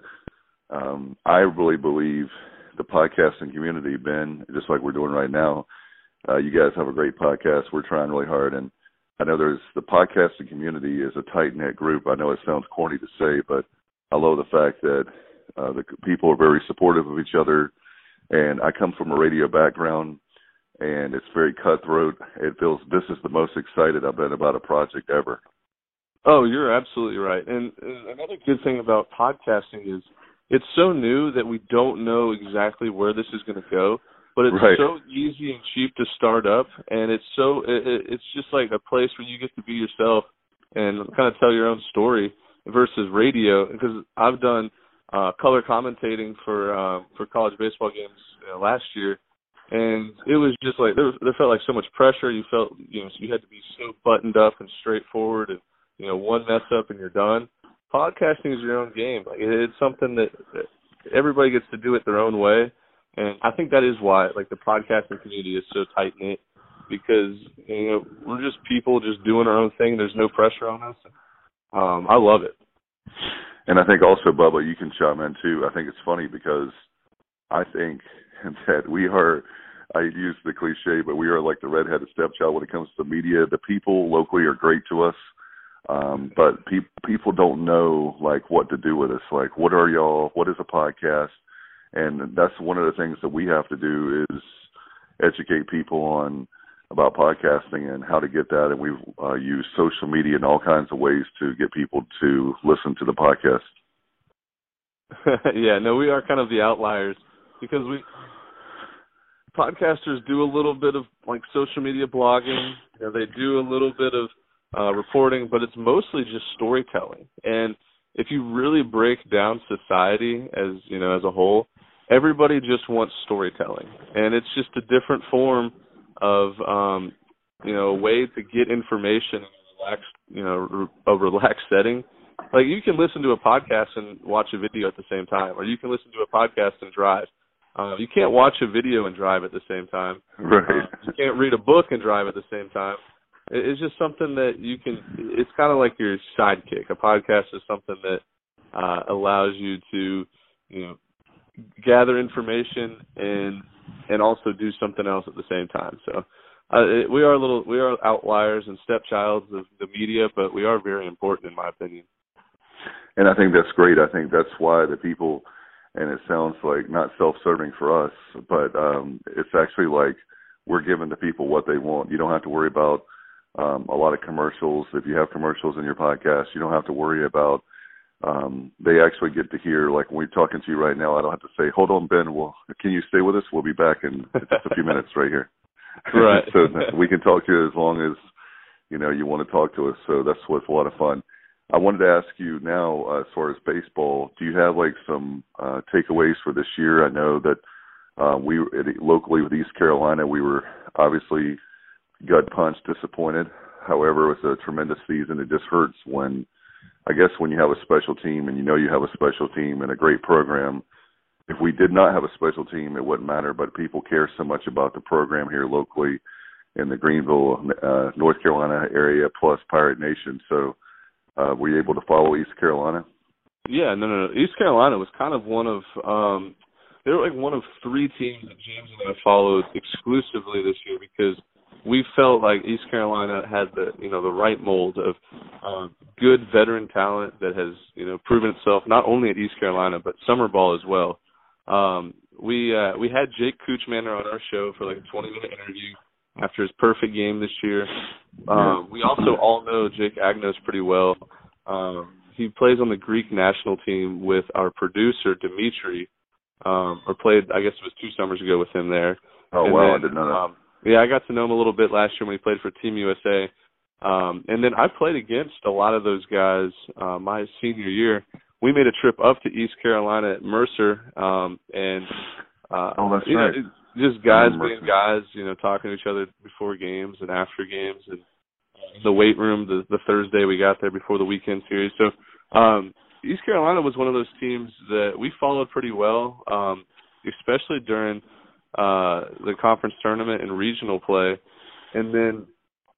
um, I really believe the podcasting community, Ben, just like we're doing right now, uh, you guys have a great podcast. We're trying really hard. And I know there's the podcasting community is a tight-knit group. I know it sounds corny to say, but I love the fact that uh, the people are very supportive of each other. And I come from a radio background, and it's very cutthroat. It feels this is the most excited I've been about a project ever. Oh, you're absolutely right. And another good thing about podcasting is it's so new that we don't know exactly where this is going to go, but it's right. so easy and cheap to start up, and it's so it, it's just like a place where you get to be yourself and kind of tell your own story versus radio. Because I've done uh, color commentating for uh, for college baseball games uh, last year, and it was just like there, there felt like so much pressure. You felt you know you had to be so buttoned up and straightforward and. You know, one mess up and you're done. Podcasting is your own game. Like it's something that, that everybody gets to do it their own way, and I think that is why, like, the podcasting community is so tight knit because you know we're just people just doing our own thing. There's no pressure on us. Um, I love it. And I think also, Bubba, you can chime in too. I think it's funny because I think that we are. I use the cliche, but we are like the redheaded stepchild when it comes to media. The people locally are great to us. Um, but pe- people don't know, like, what to do with us. Like, what are y'all? What is a podcast? And that's one of the things that we have to do is educate people on about podcasting and how to get that. And we've uh, used social media in all kinds of ways to get people to listen to the podcast. Yeah, no, we are kind of the outliers because we podcasters do a little bit of, like, social media blogging. You know, they do a little bit of Uh, reporting, but it's mostly just storytelling. And if you really break down society as, you know, as a whole, everybody just wants storytelling. And it's just a different form of, um, you know, a way to get information in a relaxed, you know, a relaxed setting. Like you can listen to a podcast and watch a video at the same time, or you can listen to a podcast and drive. Uh, you can't watch a video and drive at the same time. Right. Uh, you can't read a book and drive at the same time. It's just something that you can, it's kind of like your sidekick. A podcast is something that uh, allows you to, you know, gather information and and also do something else at the same time. So uh, it, we are a little, we are outliers and stepchilds of the media, but we are very important in my opinion. And I think that's great. I think that's why the people, and it sounds like not self-serving for us, but um, it's actually like we're giving the people what they want. You don't have to worry about Um, a lot of commercials. If you have commercials in your podcast, you don't have to worry about, um, they actually get to hear, like when we're talking to you right now, I don't have to say, hold on, Ben, well, can you stay with us? We'll be back in just a few minutes right here. Right. So we can talk to you as long as, you know, you want to talk to us. So that's what's a lot of fun. I wanted to ask you now, uh, as far as baseball, do you have like some uh, takeaways for this year? I know that uh, we locally with East Carolina, we were obviously gut punch, disappointed. However, it was a tremendous season. It just hurts when, I guess, when you have a special team and you know you have a special team and a great program. If we did not have a special team, it wouldn't matter, but people care so much about the program here locally in the Greenville, uh, North Carolina area, plus Pirate Nation. So uh, were you able to follow East Carolina? Yeah, no, no, no. East Carolina was kind of one of, um, they were like one of three teams that James and I followed exclusively this year because we felt like East Carolina had the you know the right mold of uh, good veteran talent that has you know proven itself not only at East Carolina but summer ball as well. Um, we uh, we had Jake Kuchmaner on our show for like a twenty minute interview after his perfect game this year. Um, we also all know Jake Agnos pretty well. Um, he plays on the Greek national team with our producer Dimitri, um, or played I guess it was two summers ago with him there. Oh and wow, then, I didn't know that. Um, yeah, I got to know him a little bit last year when he played for Team U S A. Um, and then I played against a lot of those guys uh, my senior year. We made a trip up to East Carolina at Mercer, um, and uh, oh, that's you right. know, just guys Mercer. being guys, you know, talking to each other before games and after games, and the weight room the, the Thursday we got there before the weekend series. So um, East Carolina was one of those teams that we followed pretty well, um, especially during uh, the conference tournament and regional play. And then,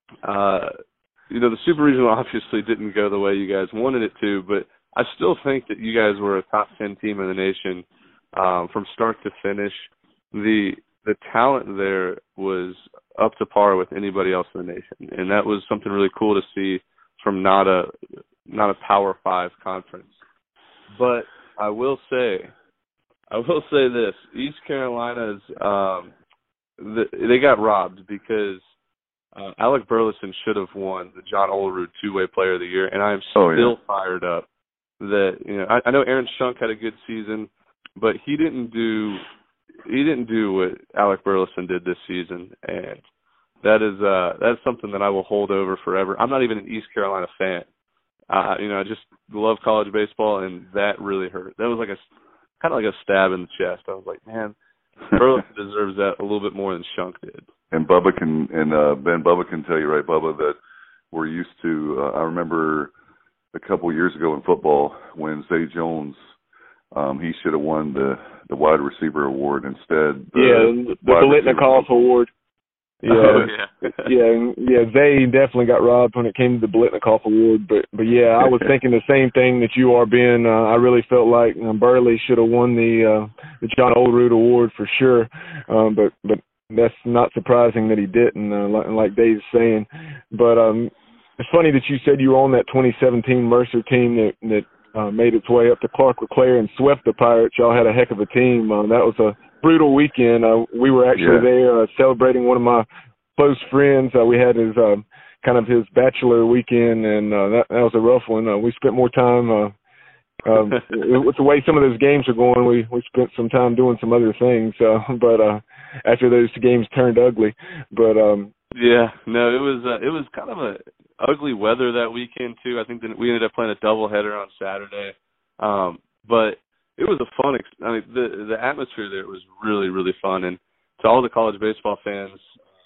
uh, you know, the Super Regional obviously didn't go the way you guys wanted it to, but I still think that you guys were a top ten team in the nation um, from start to finish. The the talent there was up to par with anybody else in the nation, and that was something really cool to see from not a not a Power Five conference. But I will say, I will say this: East Carolina's um, the, they got robbed because uh, Alec Burleson should have won the John Olerud two-way Player of the Year, and I am still oh, yeah. fired up. That you know, I, I know Aaron Shunk had a good season, but he didn't do he didn't do what Alec Burleson did this season, and that is uh, that's something that I will hold over forever. I'm not even an East Carolina fan. Uh, you know, I just love college baseball, and that really hurt. That was like a kind of like a stab in the chest. I was like, man, Burleson deserves that a little bit more than Shunk did. And Bubba can and uh, Ben Bubba can tell you, right, Bubba, that we're used to. Uh, I remember a couple years ago in football when Zay Jones, um, he should have won the, the wide receiver award instead. The yeah, the Biletnikoff award. Yeah, oh, yeah, yeah, yeah. Zay definitely got robbed when it came to the Biletnikoff award. But, but yeah, I was thinking the same thing that you are, Ben. Uh, I really felt like um, Burley should have won the uh, the John Olerud award for sure. Um, but, but that's not surprising that he didn't, uh, like, like Dave's saying. But um, it's funny that you said you were on that twenty seventeen Mercer team that that uh, made its way up to Clark LeClaire and swept the Pirates. Y'all had a heck of a team. Uh, that was a brutal weekend. Uh, we were actually yeah. there uh, celebrating one of my close friends. Uh, we had his uh, kind of his bachelor weekend, and uh, that, that was a rough one. Uh, we spent more time uh, um, with the way some of those games are going. We we spent some time doing some other things, uh, but uh, after those games turned ugly, but. Um, Yeah, no, it was uh, it was kind of a ugly weather that weekend too. I think that we ended up playing a doubleheader on Saturday, um, but it was a fun. Ex- I mean, the the atmosphere there was really really fun. And to all the college baseball fans,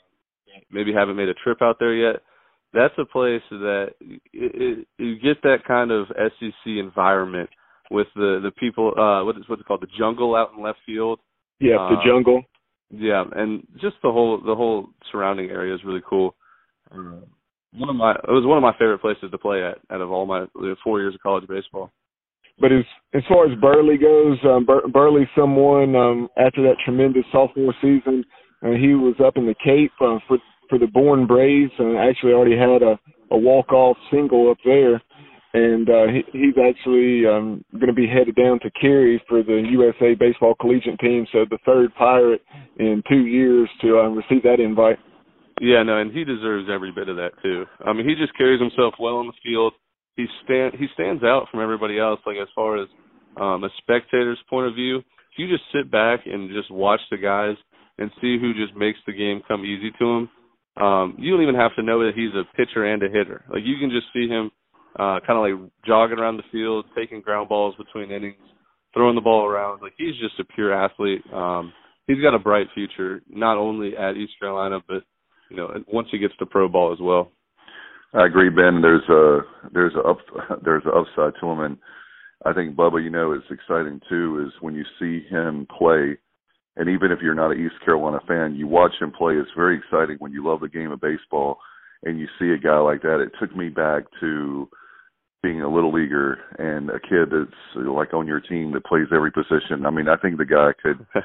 maybe haven't made a trip out there yet, that's a place that it, it, you get that kind of S E C environment with the the people. Uh, what is what's it called? The jungle out in left field. Yeah, um, the jungle. Yeah, and just the whole the whole surrounding area is really cool. Um, one of my it was one of my favorite places to play at out of all my four years of college baseball. But as as far as Burley goes, um, Bur- Burley's someone um, after that tremendous sophomore season, uh, he was up in the Cape uh, for for the Bourne Braves, and actually already had a, a walk off single up there. And uh, he, he's actually um, going to be headed down to Cary for the U S A Baseball Collegiate Team, so the third Pirate in two years to uh, receive that invite. Yeah, no, and he deserves every bit of that too. I mean, he just carries himself well on the field. He stand he stands out from everybody else. Like as far as um, a spectator's point of view, if you just sit back and just watch the guys and see who just makes the game come easy to him, um, you don't even have to know that he's a pitcher and a hitter. Like you can just see him. Uh, kind of like jogging around the field, taking ground balls between innings, throwing the ball around. Like he's just a pure athlete. Um, he's got a bright future, not only at East Carolina, but you know, once he gets to pro ball as well. I agree, Ben. There's a there's a up there's an upside to him, and I think Bubba, you know, it's exciting too. Is when you see him play, and even if you're not an East Carolina fan, you watch him play. It's very exciting when you love the game of baseball, and you see a guy like that. It took me back to being a little leaguer and a kid that's like on your team that plays every position. I mean, I think the guy could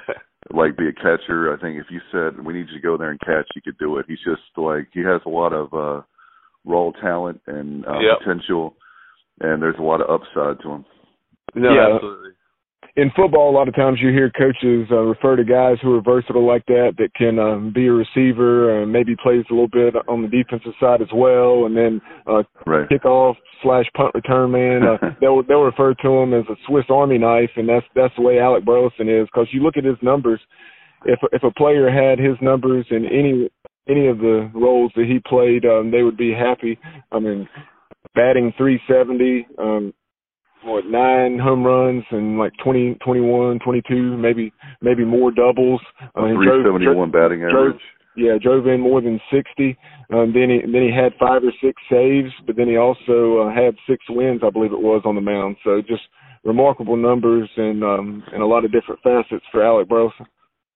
like be a catcher. I think if you said we need you to go there and catch, he could do it. He's just like he has a lot of uh, raw talent and uh, yep. potential, and there's a lot of upside to him. No, yeah. absolutely. In football, a lot of times you hear coaches uh, refer to guys who are versatile like that, that can um, be a receiver and maybe plays a little bit on the defensive side as well, and then uh, right. kickoff slash punt return man. Uh, they'll they'll refer to him as a Swiss Army knife, and that's that's the way Alec Burleson is. Because you look at his numbers, if if a player had his numbers in any any of the roles that he played, um, they would be happy. I mean, batting three seventy. Um, What, nine home runs and like twenty, twenty-one, twenty-two, maybe maybe more doubles. Uh, three seventy-one batting average. Drove, yeah, drove in more than sixty. Um, then he then he had five or six saves, but then he also uh, had six wins, I believe it was, on the mound. So just remarkable numbers and um, and a lot of different facets for Alec Burleson.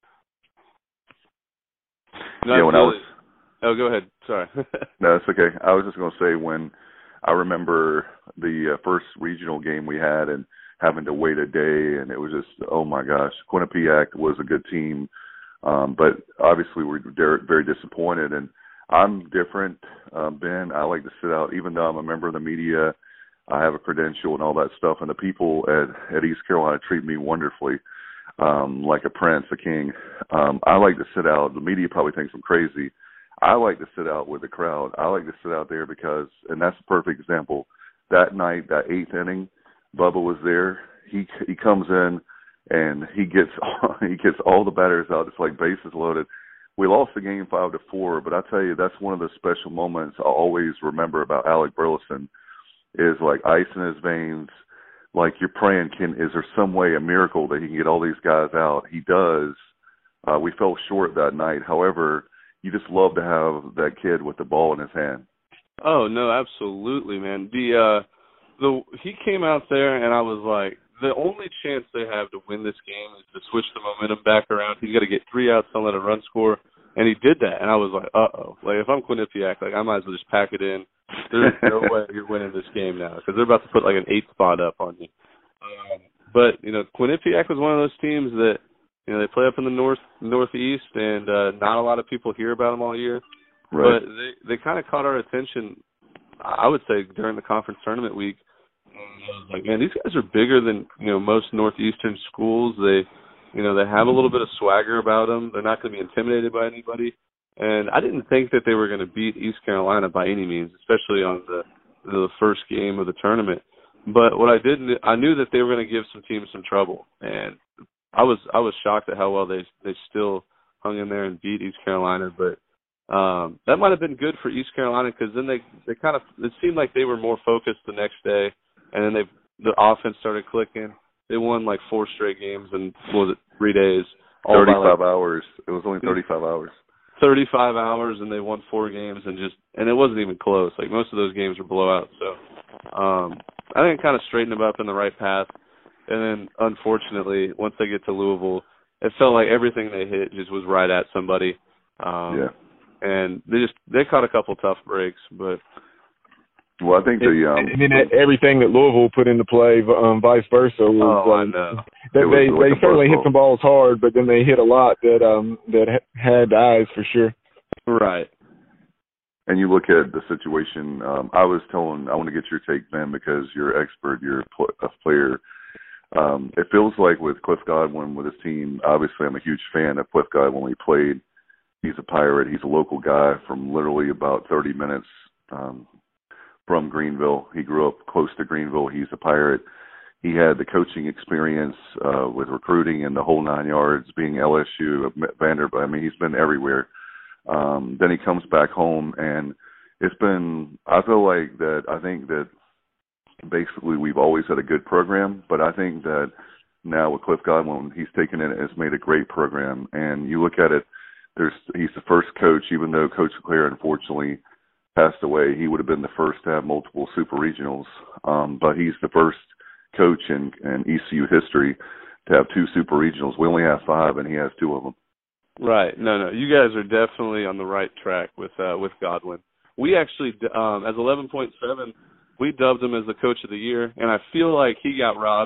No, yeah, when really, I was. Oh, go ahead. Sorry. No, it's okay. I was just going to say when. I remember the uh, first regional game we had and having to wait a day, and it was just, oh, my gosh. Quinnipiac was a good team, um, but obviously we were very disappointed. And I'm different, uh, Ben. I like to sit out, even though I'm a member of the media, I have a credential and all that stuff, and the people at, at East Carolina treat me wonderfully, um, like a prince, a king. Um, I like to sit out. The media probably thinks I'm crazy. I like to sit out with the crowd. I like to sit out there because, and that's a perfect example. That night, that eighth inning, Bubba was there. He he comes in and he gets he gets all the batters out. It's like bases loaded. We lost the game five to four, but I tell you, that's one of the special moments I always remember about Alec Burleson. Is like ice in his veins. Like you're praying, can is there some way, a miracle that he can get all these guys out? He does. Uh, we fell short that night. However, you just love to have that kid with the ball in his hand. Oh no, absolutely, man. The uh, the he came out there, and I was like, the only chance they have to win this game is to switch the momentum back around. He's got to get three outs and let a run score, and he did that. And I was like, uh oh, like if I'm Quinnipiac, like I might as well just pack it in. There's no way you're winning this game now because they're about to put like an eight spot up on you. Um, but you know, Quinnipiac was one of those teams that. You know, they play up in the north, northeast, and uh, not a lot of people hear about them all year. Right. But they, they kind of caught our attention, I would say, during the conference tournament week. And I was like, man, these guys are bigger than, you know, most northeastern schools. They, you know, they have a little bit of swagger about them. They're not going to be intimidated by anybody. And I didn't think that they were going to beat East Carolina by any means, especially on the the first game of the tournament. But what I did, I knew that they were going to give some teams some trouble, and I was I was shocked at how well they they still hung in there and beat East Carolina, but um, that might have been good for East Carolina because then they, they kind of it seemed like they were more focused the next day, and then they the offense started clicking. They won like four straight games in what was it three days? Thirty-five like, hours. It was only thirty-five hours. Thirty-five hours, and they won four games, and just and it wasn't even close. Like most of those games were blowouts. So um, I think it kind of straightened them up in the right path. And then, unfortunately, once they get to Louisville, it felt like everything they hit just was right at somebody. Um, yeah. And they just they caught a couple tough breaks, but. Well, I think the um, and then everything that Louisville put into play, um, vice versa. Was, oh, um, I know. They was they, like they certainly hit some balls hard, but then they hit a lot that um that had eyes for sure. Right. And you look at the situation. Um, I was telling, I want to get your take, Ben, because you're an expert, you're a player. Um, it feels like with Cliff Godwin with his team. Obviously, I'm a huge fan of Cliff Godwin when he played. He's a Pirate. He's a local guy from literally about thirty minutes. Um, from Greenville. He grew up close to Greenville. He's a Pirate. He had the coaching experience uh, with recruiting and the whole nine yards, being L S U, Vanderbilt. I mean, he's been everywhere. Um, then he comes back home, and it's been, I feel like that, I think that basically we've always had a good program, but I think that now with Cliff Godwin, he's taken it and has made a great program. And you look at it, there's he's the first coach, even though Coach Leclerc, unfortunately, passed away. He would have been the first to have multiple super regionals, um, but he's the first coach in, in E C U history to have two super regionals. We only have five, and he has two of them. Right. No, no. You guys are definitely on the right track with uh, with Godwin. We actually, um, as eleven point seven, we dubbed him as the coach of the year, and I feel like he got robbed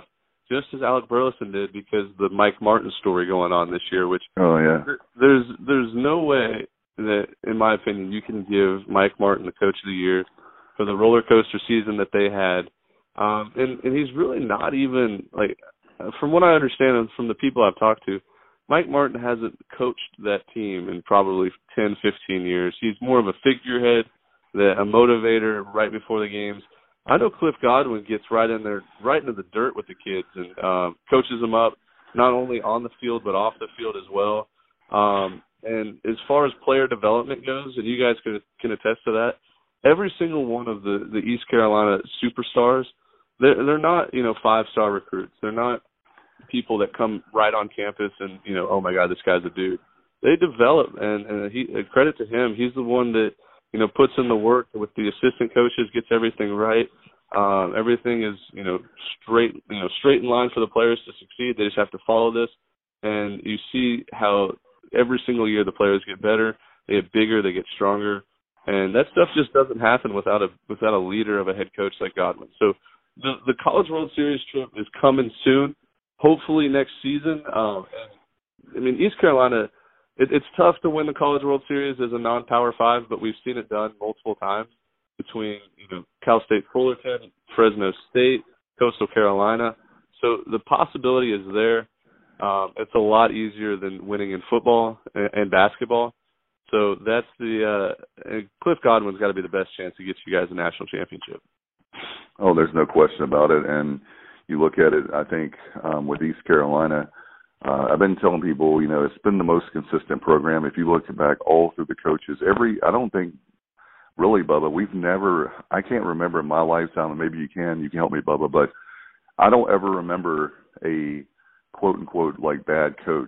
just as Alec Burleson did because of the Mike Martin story going on this year, which oh yeah, there's there's no way that, in my opinion, you can give Mike Martin the Coach of the Year for the roller coaster season that they had. Um, and, and he's really not even, like, from what I understand and from the people I've talked to, Mike Martin hasn't coached that team in probably ten, fifteen years. He's more of a figurehead, the, a motivator right before the games. I know Cliff Godwin gets right in there, right into the dirt with the kids and um, coaches them up, not only on the field but off the field as well. Um, and as far as player development goes, and you guys can, can attest to that, every single one of the, the East Carolina superstars, they're, they're not, you know, five-star recruits. They're not people that come right on campus and, you know, oh, my God, this guy's a dude. They develop, and, and he, credit to him, he's the one that, you know, puts in the work with the assistant coaches, gets everything right. Um, everything is, you know, straight, you know, straight in line for the players to succeed. They just have to follow this. And you see how every single year the players get better, they get bigger, they get stronger. And that stuff just doesn't happen without a without a leader of a head coach like Godwin. So the the College World Series trip is coming soon, hopefully next season. Um, I mean, East Carolina, it, it's tough to win the College World Series as a non-Power Five, but we've seen it done multiple times between, you know, Cal State Fullerton, Fresno State, Coastal Carolina. So the possibility is there. Um, it's a lot easier than winning in football and, and basketball. So that's the uh, – Cliff Godwin's got to be the best chance to get you guys a national championship. Oh, there's no question about it. And you look at it, I think, um, with East Carolina, uh, I've been telling people, you know, it's been the most consistent program. If you look back all through the coaches, every – I don't think – really, Bubba, we've never – I can't remember in my lifetime, and maybe you can, you can help me, Bubba, but I don't ever remember a – quote-unquote, like, bad coach.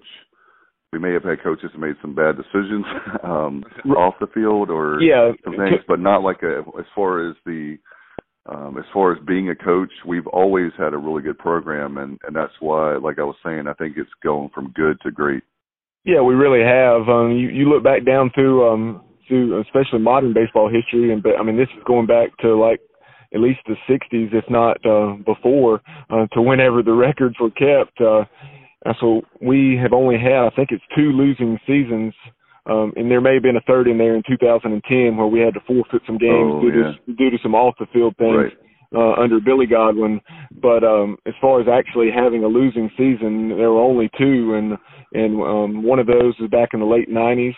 We may have had coaches who made some bad decisions um, off the field or yeah. some things, but not like a, as far as the um, as far as being a coach, we've always had a really good program, and, and that's why, like I was saying, I think it's going from good to great. Yeah, we really have. Um, you, you look back down through, um, through especially modern baseball history, and but I mean, this is going back to, like, at least the sixties, if not uh, before, uh, to whenever the records were kept. Uh, so we have only had, I think it's two losing seasons, um, and there may have been a third in there in two thousand ten where we had to forfeit some games oh, due, yeah. to, due to some off-the-field things right. uh, under Billy Godwin. But um, as far as actually having a losing season, there were only two, and, and um, one of those was back in the late nineties.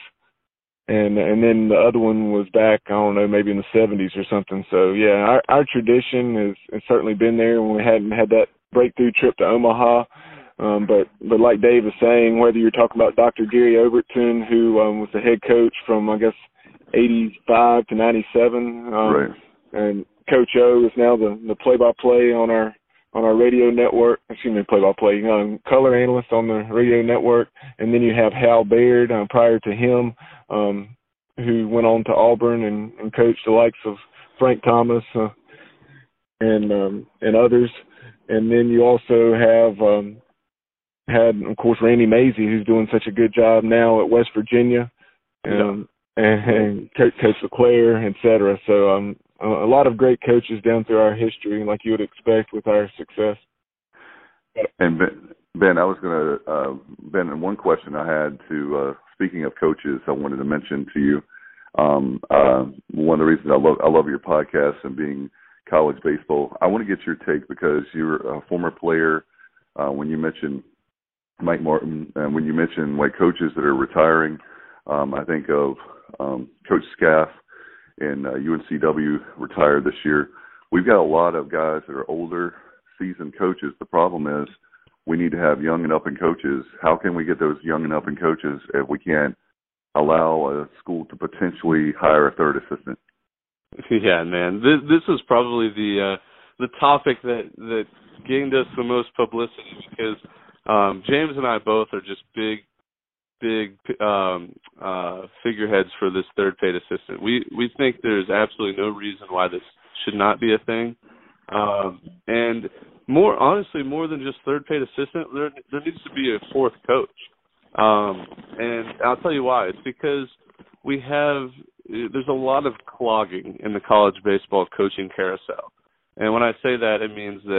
And and then the other one was back, I don't know, maybe in the seventies or something. So, yeah, our, our tradition has, has certainly been there when we hadn't had that breakthrough trip to Omaha. Um, but, but like Dave was saying, whether you're talking about Doctor Gary Overton, who um, was the head coach from, I guess, eighty-five to ninety-seven, um, right. and Coach O is now the, the play-by-play on our on our radio network, excuse me, play-by-play, um, color analyst on the radio network. And then you have Hal Baird um, prior to him, um, who went on to Auburn and, and coached the likes of Frank Thomas uh, and um, and others. And then you also have um, had, of course, Randy Mazey, who's doing such a good job now at West Virginia, um, yeah. and, and Coach, Coach LeClaire, et cetera. So um, a lot of great coaches down through our history, like you would expect with our success. And Ben, Ben I was going to, uh, Ben, one question I had to, uh, speaking of coaches, I wanted to mention to you, um, uh, one of the reasons I love, I love your podcast and being college baseball, I want to get your take because you're a former player. Uh, when you mentioned Mike Martin, and when you mentioned like coaches that are retiring, um, I think of um, Coach Scaff in uh, U N C W retired this year. We've got a lot of guys that are older, seasoned coaches. The problem is we need to have young and up and coaches. How can we get those young and up and coaches if we can't allow a school to potentially hire a third assistant? Yeah, man. This this is probably the uh, the topic that that gained us the most publicity because um, James and I both are just big, big um, uh, figureheads for this third paid assistant. We we think there's absolutely no reason why this should not be a thing. Um, and more honestly, more than just third paid assistant, there there needs to be a fourth coach. Um, and I'll tell you why. It's because we have there's a lot of clogging in the college baseball coaching carousel. And when I say that, it means that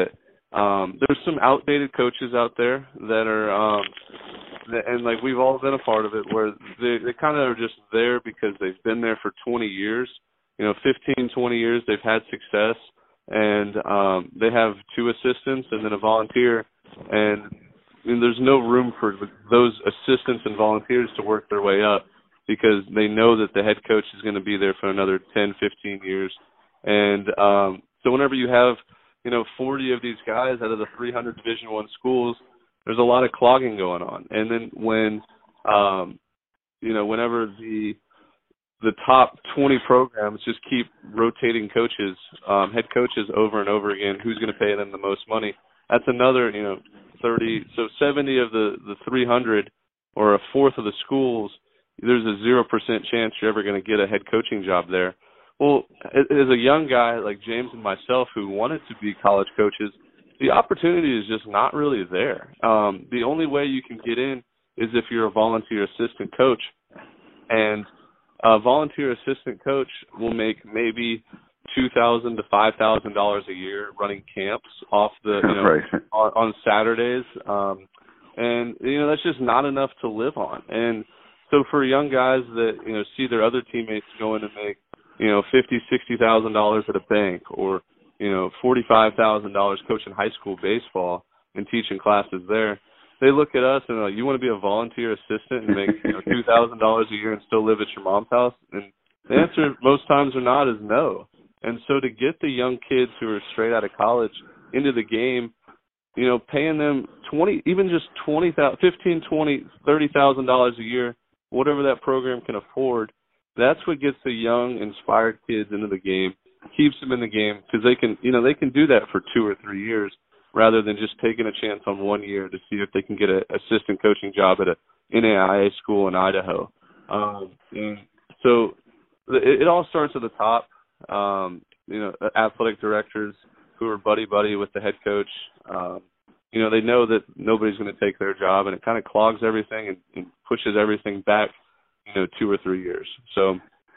um, there's some outdated coaches out there that are, um, that, and like we've all been a part of it, where they, they kind of are just there because they've been there for twenty years, you know, fifteen, twenty years, they've had success, and um, they have two assistants and then a volunteer, and, and there's no room for those assistants and volunteers to work their way up because they know that the head coach is going to be there for another ten, fifteen years. And um, so whenever you have, you know, forty of these guys out of the three hundred Division One schools, there's a lot of clogging going on. And then when, um, you know, whenever the the top twenty programs just keep rotating coaches, um, head coaches over and over again, who's going to pay them the most money? That's another, you know, thirty. So seventy of the, the three hundred, or a fourth of the schools, there's a zero percent chance you're ever going to get a head coaching job there. Well, as a young guy like James and myself who wanted to be college coaches, the opportunity is just not really there. Um, the only way you can get in is if you're a volunteer assistant coach. And a volunteer assistant coach will make maybe two thousand to five thousand dollars a year running camps off the you know right. on, on Saturdays, um, and you know that's just not enough to live on. And so for young guys that you know see their other teammates going to make you know fifty, sixty thousand dollars at a bank, or you know forty-five thousand dollars coaching high school baseball and teaching classes there, they look at us and are like, you want to be a volunteer assistant and make you know two thousand dollars a year and still live at your mom's house? And the answer most times or not is no. And so to get the young kids who are straight out of college into the game, you know, paying them twenty, even just twenty thousand, fifteen, twenty, thirty thousand dollars a year, whatever that program can afford, that's what gets the young, inspired kids into the game, keeps them in the game, because they can, you know, they can do that for two or three years. Rather than just taking a chance on one year to see if they can get an assistant coaching job at a N A I A school in Idaho. Um, and so it, it all starts at the top. Um, you know, athletic directors who are buddy-buddy with the head coach, um, you know, they know that nobody's going to take their job, and it kind of clogs everything and, and pushes everything back, you know, two or three years. So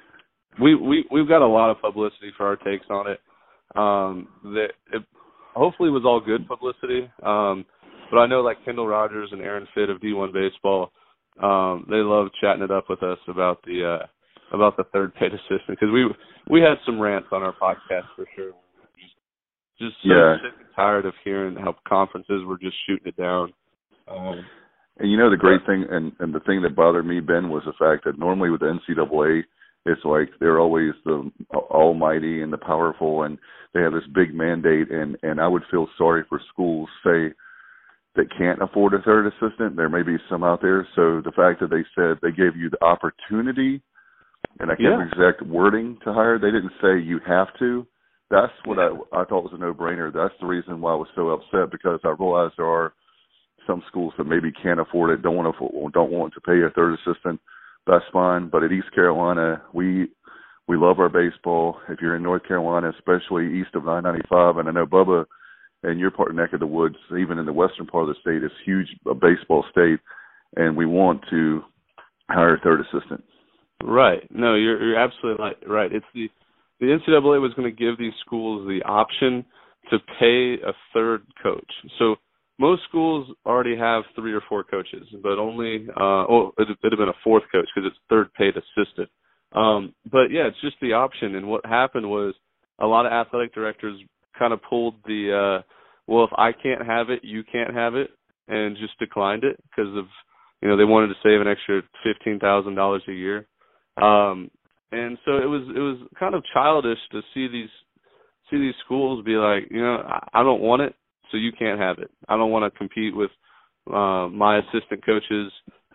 we, we, we've got a lot of publicity for our takes on it. Um, that it, hopefully it was all good publicity. Um, but I know like Kendall Rogers and Aaron Fitt of D one Baseball, um, they love chatting it up with us about the uh, about the third paid assistant, because we we had some rants on our podcast for sure. Just, just so yeah. sick and tired of hearing how conferences were just shooting it down. Um, and you know the great thing, and, and the thing that bothered me, Ben, was the fact that normally with the N C double A, it's like they're always the almighty and the powerful, and they have this big mandate, and, and I would feel sorry for schools, say, that can't afford a third assistant. There may be some out there. So the fact that they said they gave you the opportunity, and I can't yeah. remember exact wording to hire, they didn't say you have to. That's what I, I thought was a no-brainer. That's the reason why I was so upset, because I realized there are some schools that maybe can't afford it, don't want to, don't want to pay a third assistant. That's fine. But at East Carolina, we we love our baseball. If you're in North Carolina, especially east of nine ninety-five, and I know Bubba, and your part neck of the woods, even in the western part of the state, is huge a baseball state, and we want to hire a third assistant. Right. No, you're you're absolutely right. It's the the N C double A was going to give these schools the option to pay a third coach. So most schools already have three or four coaches, but only uh, oh, it'd, it'd have been a fourth coach because it's third paid assistant. Um, but yeah, it's just the option. And what happened was a lot of athletic directors kind of pulled the, uh, well, if I can't have it, you can't have it, and just declined it because of, you know, they wanted to save an extra fifteen thousand dollars a year. Um, and so it was, it was kind of childish to see these, see these schools be like, you know, I, I don't want it, so you can't have it. I don't want to compete with uh, my assistant coaches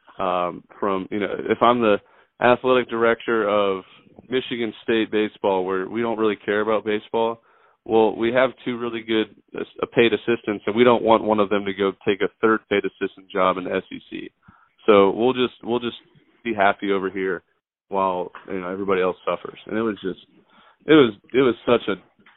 um, from, you know, if I'm the athletic director of Michigan State baseball, where we don't really care about baseball, well, we have two really good uh, paid assistants, and we don't want one of them to go take a third paid assistant job in the S E C. So we'll just we'll just be happy over here while, you know, everybody else suffers. And it was just it was it was such a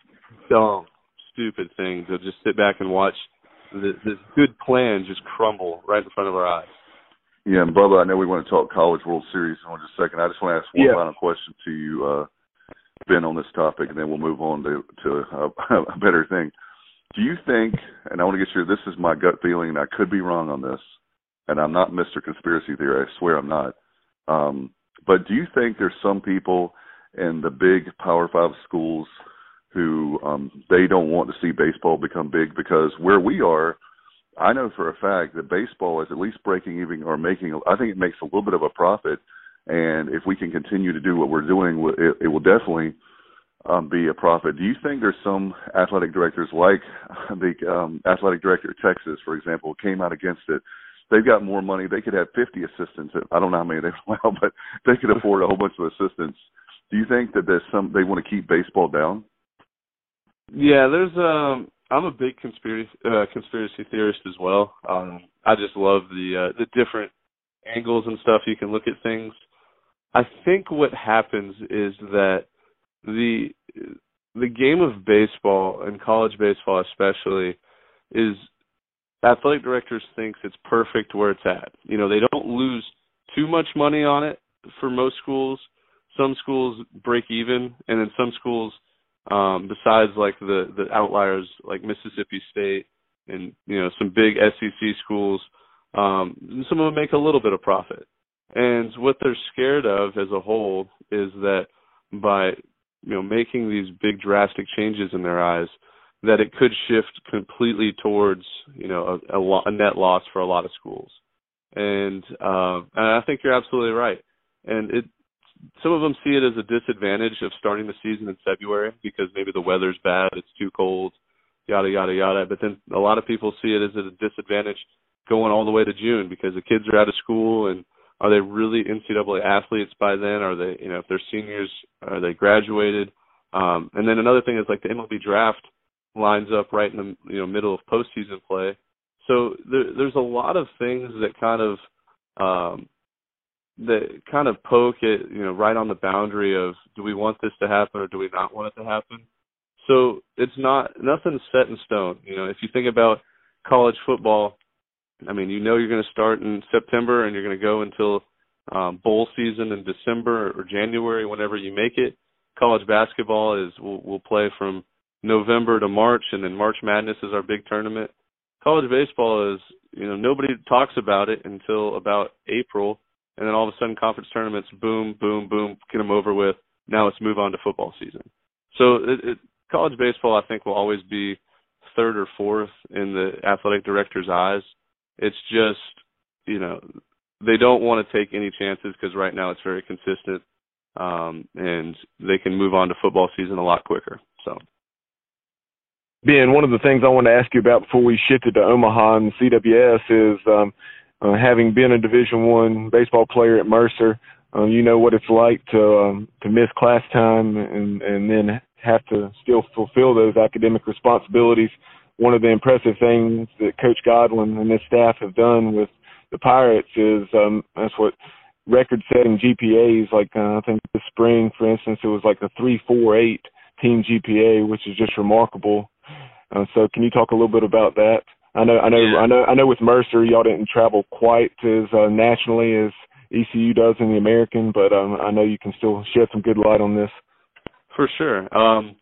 dumb, stupid thing to just sit back and watch this, this good plan just crumble right in front of our eyes. Yeah, and Bubba, I know we want to talk College World Series in just a second. I just want to ask one yeah. final question to you, uh, Ben, on this topic, and then we'll move on to, to uh, a better thing. do you think, and I want to get your, this is my gut feeling, and I could be wrong on this, and I'm not Mister Conspiracy Theory, I swear I'm not, um, but do you think there's some people in the big Power Five schools who um, they don't want to see baseball become big? Because where we are, I know for a fact that baseball is at least breaking even or making, I think it makes a little bit of a profit. And if we can continue to do what we're doing, it, it will definitely um, be a profit. Do you think there's some athletic directors like the um, athletic director of Texas, for example, came out against it? They've got more money. They could have fifty assistants. I don't know how many they allow, but they could afford a whole bunch of assistants. Do you think that there's some, they want to keep baseball down? Yeah, there's um I'm a big conspiracy uh, conspiracy theorist as well. Um, I just love the uh, the different angles and stuff you can look at things. I think what happens is that the the game of baseball and college baseball especially is athletic directors thinks it's perfect where it's at. You know, they don't lose too much money on it for most schools. Some schools break even, and then some schools, um, besides like the, the outliers like Mississippi State and, you know, some big S E C schools, um, some of them make a little bit of profit. And what they're scared of as a whole is that by, you know, making these big drastic changes in their eyes, that it could shift completely towards, you know, a, a, lo- a net loss for a lot of schools. And, uh, and I think you're absolutely right. And it, some of them see it as a disadvantage of starting the season in February because maybe the weather's bad, it's too cold, yada, yada, yada. But then a lot of people see it as a disadvantage going all the way to June because the kids are out of school, and are they really N C double A athletes by then? Are they, you know, if they're seniors, are they graduated? Um, and then another thing is like the M L B draft lines up right in the, you know, middle of postseason play. So there, there's a lot of things that kind of um, that kind of poke it, you know, right on the boundary of, do we want this to happen or do we not want it to happen? So it's not, nothing's set in stone. You know, if you think about college football, I mean, you know you're going to start in September and you're going to go until um, bowl season in December or January, whenever you make it. College basketball is, we'll, we'll play from November to March, and then March Madness is our big tournament. College baseball is, you know, nobody talks about it until about April, and then all of a sudden conference tournaments, boom, boom, boom, get them over with. Now let's move on to football season. So it, it, college baseball, I think, will always be third or fourth in the athletic director's eyes. It's just, you know, they don't want to take any chances because right now it's very consistent, um, and they can move on to football season a lot quicker. So, Ben, one of the things I want to ask you about before we shifted to Omaha and C W S is um, uh, having been a Division One baseball player at Mercer, uh, you know what it's like to um, to miss class time and, and then have to still fulfill those academic responsibilities. One of the impressive things that Coach Godwin and his staff have done with the Pirates is um, that's what record-setting G P As, like uh, I think this spring, for instance, it was like a three point four eight team G P A, which is just remarkable. Uh, so, can you talk a little bit about that? I know, I know, yeah. I know, I know. With Mercer, y'all didn't travel quite as uh, nationally as E C U does in the American, but um, I know you can still shed some good light on this. For sure. Um,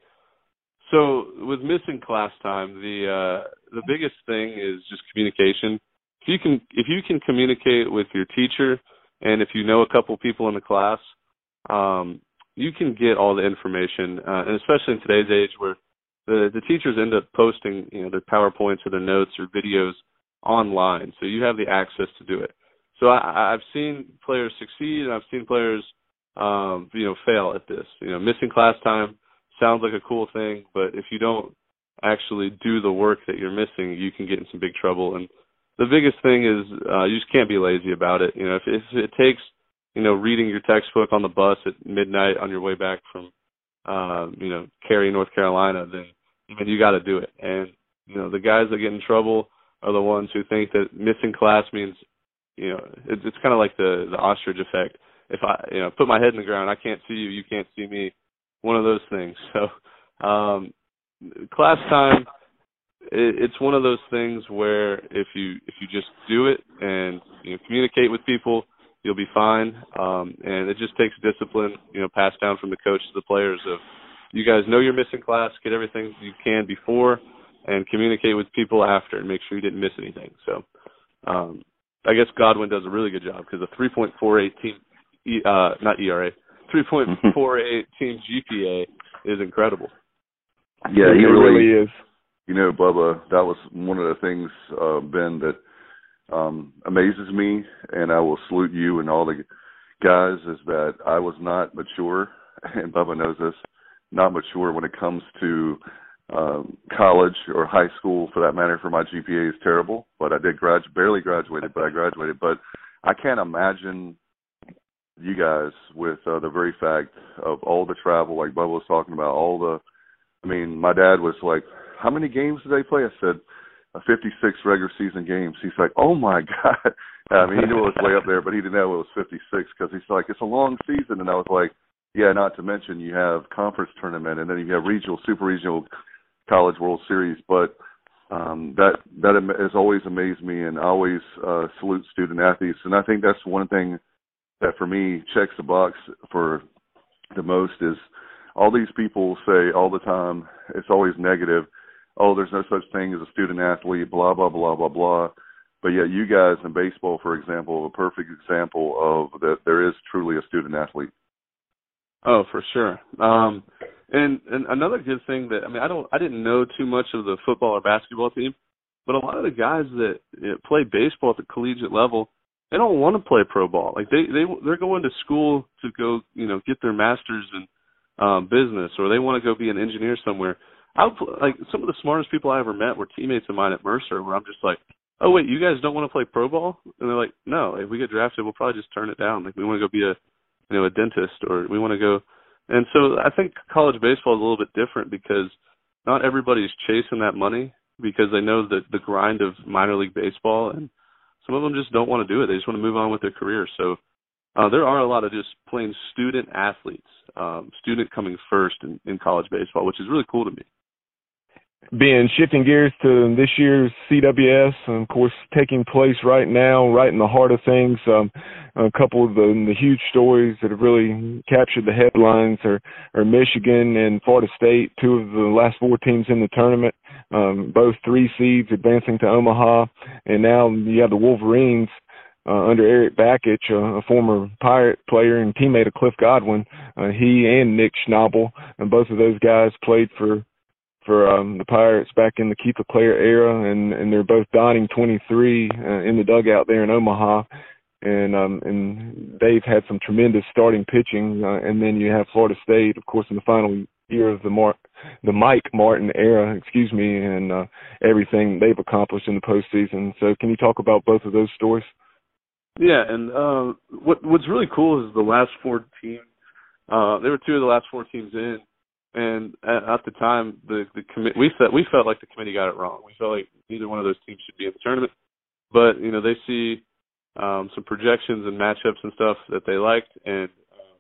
so, with missing class time, the uh, the biggest thing is just communication. If you can, if you can communicate with your teacher, and if you know a couple people in the class, um, you can get all the information, uh, and especially in today's age where the, the teachers end up posting, you know, their PowerPoints or their notes or videos online, so you have the access to do it. So I, I've seen players succeed, and I've seen players, um, you know, fail at this. You know, missing class time sounds like a cool thing, but if you don't actually do the work that you're missing, you can get in some big trouble. And the biggest thing is uh, you just can't be lazy about it. You know, if, if it takes, you know, reading your textbook on the bus at midnight on your way back from, uh, you know, Cary, North Carolina, then I mean, you got to do it. And, you know, the guys that get in trouble are the ones who think that missing class means, you know, it's, it's kind of like the, the ostrich effect. If I, you know, put my head in the ground, I can't see you, you can't see me, one of those things. So um, class time, it, it's one of those things where if you if you just do it and, you know, communicate with people, you'll be fine. Um, and it just takes discipline, you know, passed down from the coach to the players of, you guys know you're missing class, get everything you can before, and communicate with people after and make sure you didn't miss anything. So um, I guess Godwin does a really good job because a three point four eight team, uh, not E R A, three point four eight team G P A is incredible. Yeah, he it really, really is. You know, Bubba, that was one of the things, uh, Ben, that um, amazes me, and I will salute you and all the guys, is that I was not mature, and Bubba knows this, not mature when it comes to um, college or high school, for that matter. For my G P A is terrible, but I did grad, barely graduated, but I graduated. But I can't imagine you guys with uh, the very fact of all the travel, like Bubba was talking about, all the, I mean, my dad was like, how many games did they play? I said, uh, fifty-six regular season games. He's like, oh, my God. I mean, he knew it was way up there, but he didn't know it was fifty-six because he's like, it's a long season. And I was like, yeah, not to mention you have conference tournament, and then you have regional, super regional college World Series. But um, that that has always amazed me, and I always uh, salute student athletes. And I think that's one thing that for me checks the box for the most is all these people say all the time, it's always negative, oh, there's no such thing as a student athlete, blah, blah, blah, blah, blah. But yet you guys in baseball, for example, a perfect example of that there is truly a student athlete. Oh, for sure. Um, and, and another good thing that, I mean, I don't, I didn't know too much of the football or basketball team, but a lot of the guys that you know, play baseball at the collegiate level, they don't want to play pro ball. Like they, they, they're going to school to go, you know, get their master's in um, business, or they want to go be an engineer somewhere. I would, like some of the smartest people I ever met were teammates of mine at Mercer, where I'm just like, oh wait, you guys don't want to play pro ball? And they're like, no, if we get drafted, we'll probably just turn it down. Like we want to go be a, you know, a dentist, or we want to go. And so I think college baseball is a little bit different because not everybody's chasing that money because they know the the grind of minor league baseball, and some of them just don't want to do it. They just want to move on with their career. So uh, there are a lot of just plain student athletes, um, student coming first in, in college baseball, which is really cool to me. Ben, shifting gears to this year's C W S, and of course taking place right now, right in the heart of things. Um, a couple of the, the huge stories that have really captured the headlines are, are Michigan and Florida State, two of the last four teams in the tournament, um, both three seeds advancing to Omaha. And now you have the Wolverines uh, under Eric Bakich, a, a former Pirate player and teammate of Cliff Godwin. Uh, he and Nick Schnabel, and both of those guys played for for um, the Pirates back in the Keith LeClaire era, and, and they're both donning twenty-three uh, in the dugout there in Omaha. And um, and they've had some tremendous starting pitching. Uh, and then you have Florida State, of course, in the final year of the Mar- the Mike Martin era, excuse me, and uh, everything they've accomplished in the postseason. So can you talk about both of those stories? Yeah, and uh, what what's really cool is the last four teams. Uh, there were two of the last four teams in. And at, at the time, the the commi- we felt we felt like the committee got it wrong. We felt like neither one of those teams should be in the tournament. But you know, they see um, some projections and matchups and stuff that they liked. And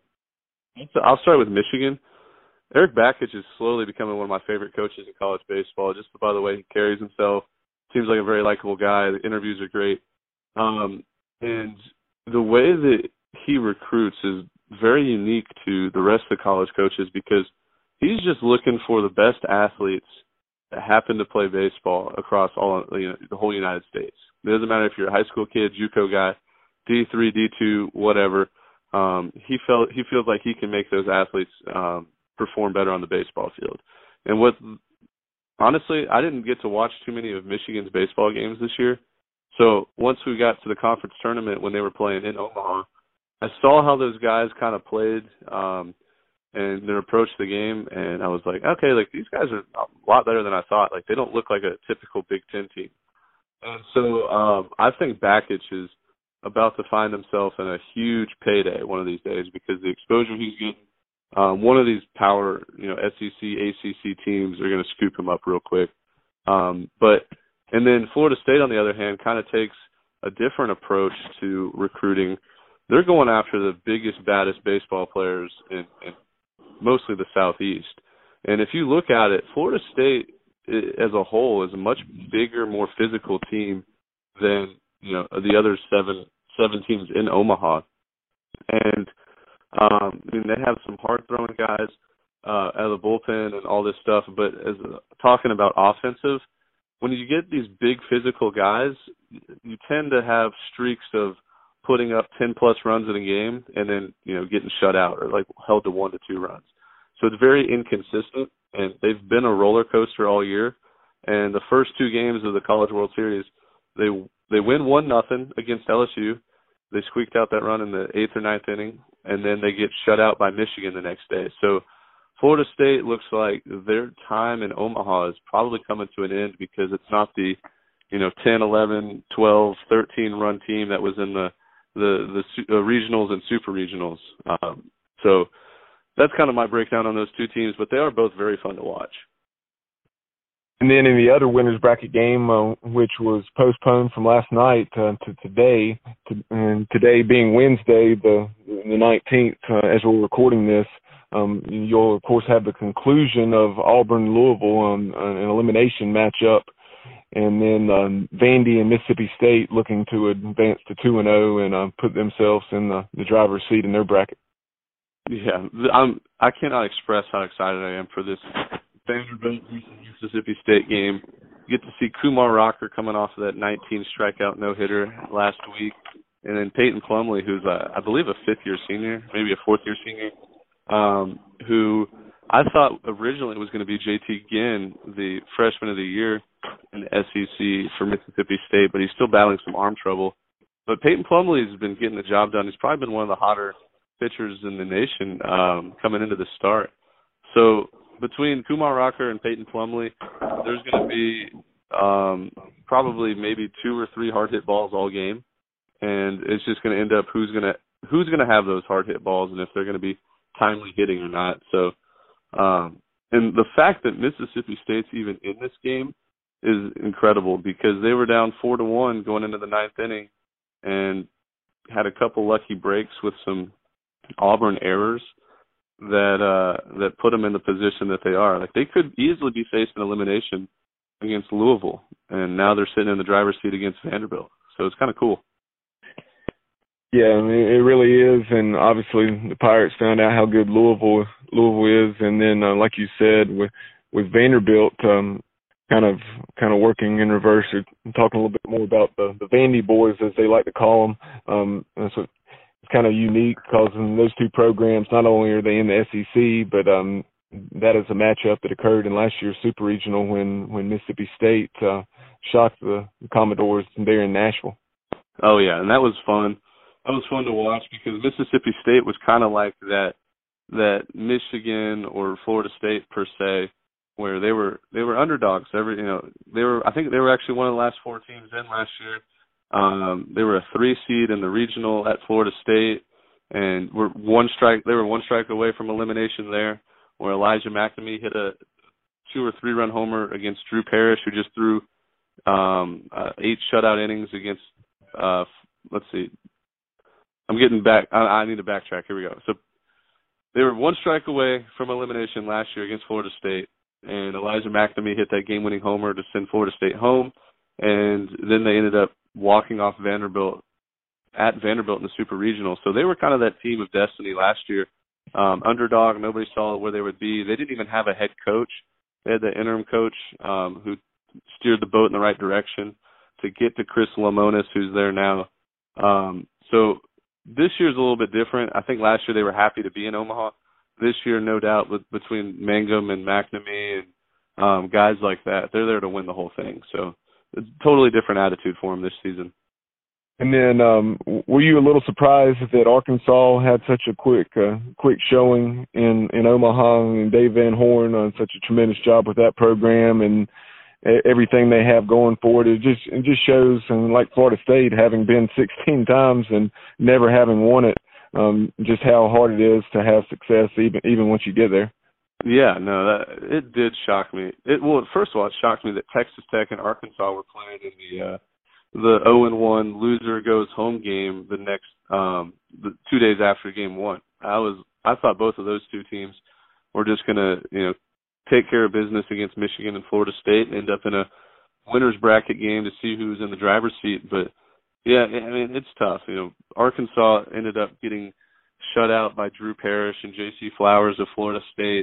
um, so I'll start with Michigan. Eric Bakich is slowly becoming one of my favorite coaches in college baseball. Just by the way he carries himself, seems like a very likable guy. The interviews are great, um, and the way that he recruits is very unique to the rest of the college coaches because he's just looking for the best athletes that happen to play baseball across all you know, the whole United States. It doesn't matter if you're a high school kid, JUCO guy, D three, D two, whatever. Um, he felt he feels like he can make those athletes um, perform better on the baseball field. And what, honestly, I didn't get to watch too many of Michigan's baseball games this year. So once we got to the conference tournament when they were playing in Omaha, I saw how those guys kind of played. Um, and their approach to the game, and I was like, okay, like these guys are a lot better than I thought. Like they don't look like a typical Big Ten team. And so um, I think Bakich is about to find himself in a huge payday one of these days because the exposure he's getting, um, one of these power, you know, S E C, A C C teams are going to scoop him up real quick. Um, but and then Florida State, on the other hand, kind of takes a different approach to recruiting. They're going after the biggest, baddest baseball players in, in mostly the Southeast. And if you look at it, Florida State as a whole is a much bigger, more physical team than, you know, the other seven seven teams in Omaha. And um, I mean, they have some hard-throwing guys uh, out of the bullpen and all this stuff. But as uh, talking about offensive, when you get these big physical guys, you tend to have streaks of putting up ten plus runs in a game and then, you know, getting shut out or like held to one to two runs. So it's very inconsistent, and they've been a roller coaster all year. And the first two games of the College World Series, they they win one nothing against L S U. They squeaked out that run in the eighth or ninth inning, and then they get shut out by Michigan the next day. So Florida State looks like their time in Omaha is probably coming to an end because it's not the, you know, ten, eleven, twelve, thirteen run team that was in the the the uh, regionals and super regionals. Um, so that's kind of my breakdown on those two teams, but they are both very fun to watch. And then in the other winners bracket game, uh, which was postponed from last night uh, to today, to, and today being Wednesday, the the nineteenth, uh, as we're recording this, um, you'll of course have the conclusion of Auburn Louisville on, on an elimination matchup, and then um, Vandy and Mississippi State looking to advance to two and zero and uh, put themselves in the, the driver's seat in their bracket. Yeah, I'm. I cannot express how excited I am for this Vanderbilt versus Mississippi State game. You get to see Kumar Rocker coming off of that nineteen strikeout no-hitter last week, and then Peyton Plumlee, who's a, I believe a fifth-year senior, maybe a fourth-year senior, um, who I thought originally was going to be J T Ginn, the freshman of the year in the S E C for Mississippi State, but he's still battling some arm trouble. But Peyton Plumlee has been getting the job done. He's probably been one of the hotter pitchers in the nation um, coming into the start. So between Kumar Rocker and Peyton Plumlee, there's going to be um, probably maybe two or three hard hit balls all game, and it's just going to end up who's going to who's going to have those hard hit balls and if they're going to be timely hitting or not. So, um, and the fact that Mississippi State's even in this game is incredible because they were down four to one going into the ninth inning and had a couple lucky breaks with some Auburn errors that uh, that put them in the position that they are. Like they could easily be facing elimination against Louisville, and now they're sitting in the driver's seat against Vanderbilt. So it's kind of cool. Yeah, I mean, it really is, and obviously the Pirates found out how good Louisville Louisville is, and then uh, like you said, with with Vanderbilt, um, kind of kind of working in reverse, or talking a little bit more about the the Vandy boys as they like to call them. Um, that's what. It's kind of unique because in those two programs, not only are they in the S E C, but um, that is a matchup that occurred in last year's Super Regional when, when Mississippi State uh, shocked the, the Commodores there in Nashville. Oh, yeah, and that was fun. That was fun to watch because Mississippi State was kind of like that that Michigan or Florida State per se, where they were they were underdogs. Every you know they were I think they were actually one of the last four teams in last year. Um, they were a three seed in the regional at Florida State, and were one strike. They were one strike away from elimination there, where Elijah McNamee hit a two or three run homer against Drew Parrish, who just threw um, uh, eight shutout innings against. Uh, let's see, I'm getting back. I, I need to backtrack. Here we go. So they were one strike away from elimination last year against Florida State, and Elijah McNamee hit that game-winning homer to send Florida State home, and then they ended up walking off Vanderbilt at Vanderbilt in the Super Regional. So they were kind of that team of destiny last year. Um, underdog, nobody saw where they would be. They didn't even have a head coach. They had the interim coach um, who steered the boat in the right direction to get to Chris Lamonis, who's there now. Um, so this year's a little bit different. I think last year they were happy to be in Omaha. This year, no doubt, with, between Mangum and McNamee and um, guys like that, they're there to win the whole thing. So it's a totally different attitude for them this season. And then, um, were you a little surprised that Arkansas had such a quick, uh, quick showing in, in Omaha, and Dave Van Horn on such a tremendous job with that program and everything they have going forward? It just it just shows, and like Florida State having been sixteen times and never having won it, um, just how hard it is to have success even even once you get there. Yeah, no, that it did shock me. It well, first of all, it shocked me that Texas Tech and Arkansas were playing in the uh, the oh and one loser goes home game the next um, the two days after game one. I was I thought both of those two teams were just gonna you know take care of business against Michigan and Florida State and end up in a winner's bracket game to see who's in the driver's seat. But yeah, I mean it's tough. You know, Arkansas ended up getting shut out by Drew Parrish and J C Flowers of Florida State.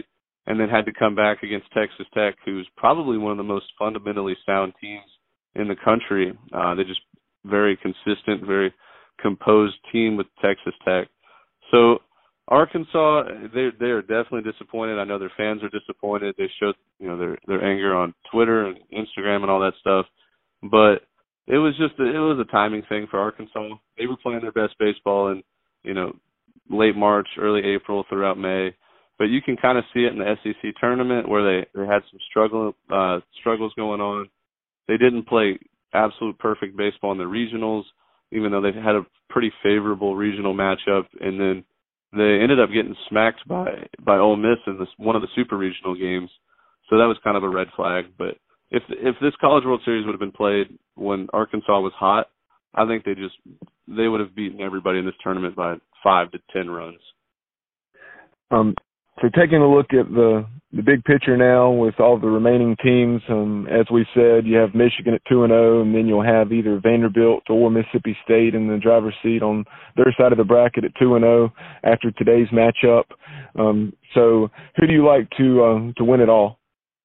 and then had to come back against Texas Tech, who's probably one of the most fundamentally sound teams in the country. Uh, they're just very consistent, very composed team with Texas Tech. So Arkansas, they they are definitely disappointed. I know their fans are disappointed. They showed, you know, their their anger on Twitter and Instagram and all that stuff. But it was just a, it was a timing thing for Arkansas. They were playing their best baseball in, you know, late March, early April, throughout May. But you can kind of see it in the S E C tournament where they, they had some struggle uh, struggles going on. They didn't play absolute perfect baseball in the regionals, even though they had a pretty favorable regional matchup. And then they ended up getting smacked by, by Ole Miss in this one of the super regional games. So that was kind of a red flag. But if if this College World Series would have been played when Arkansas was hot, I think they just they would have beaten everybody in this tournament by five to ten runs. Um, so taking a look at the the big picture now with all the remaining teams, um, as we said, you have Michigan at two and zero, and then you'll have either Vanderbilt or Mississippi State in the driver's seat on their side of the bracket at two and zero after today's matchup. Um, so, who do you like to um, to win it all?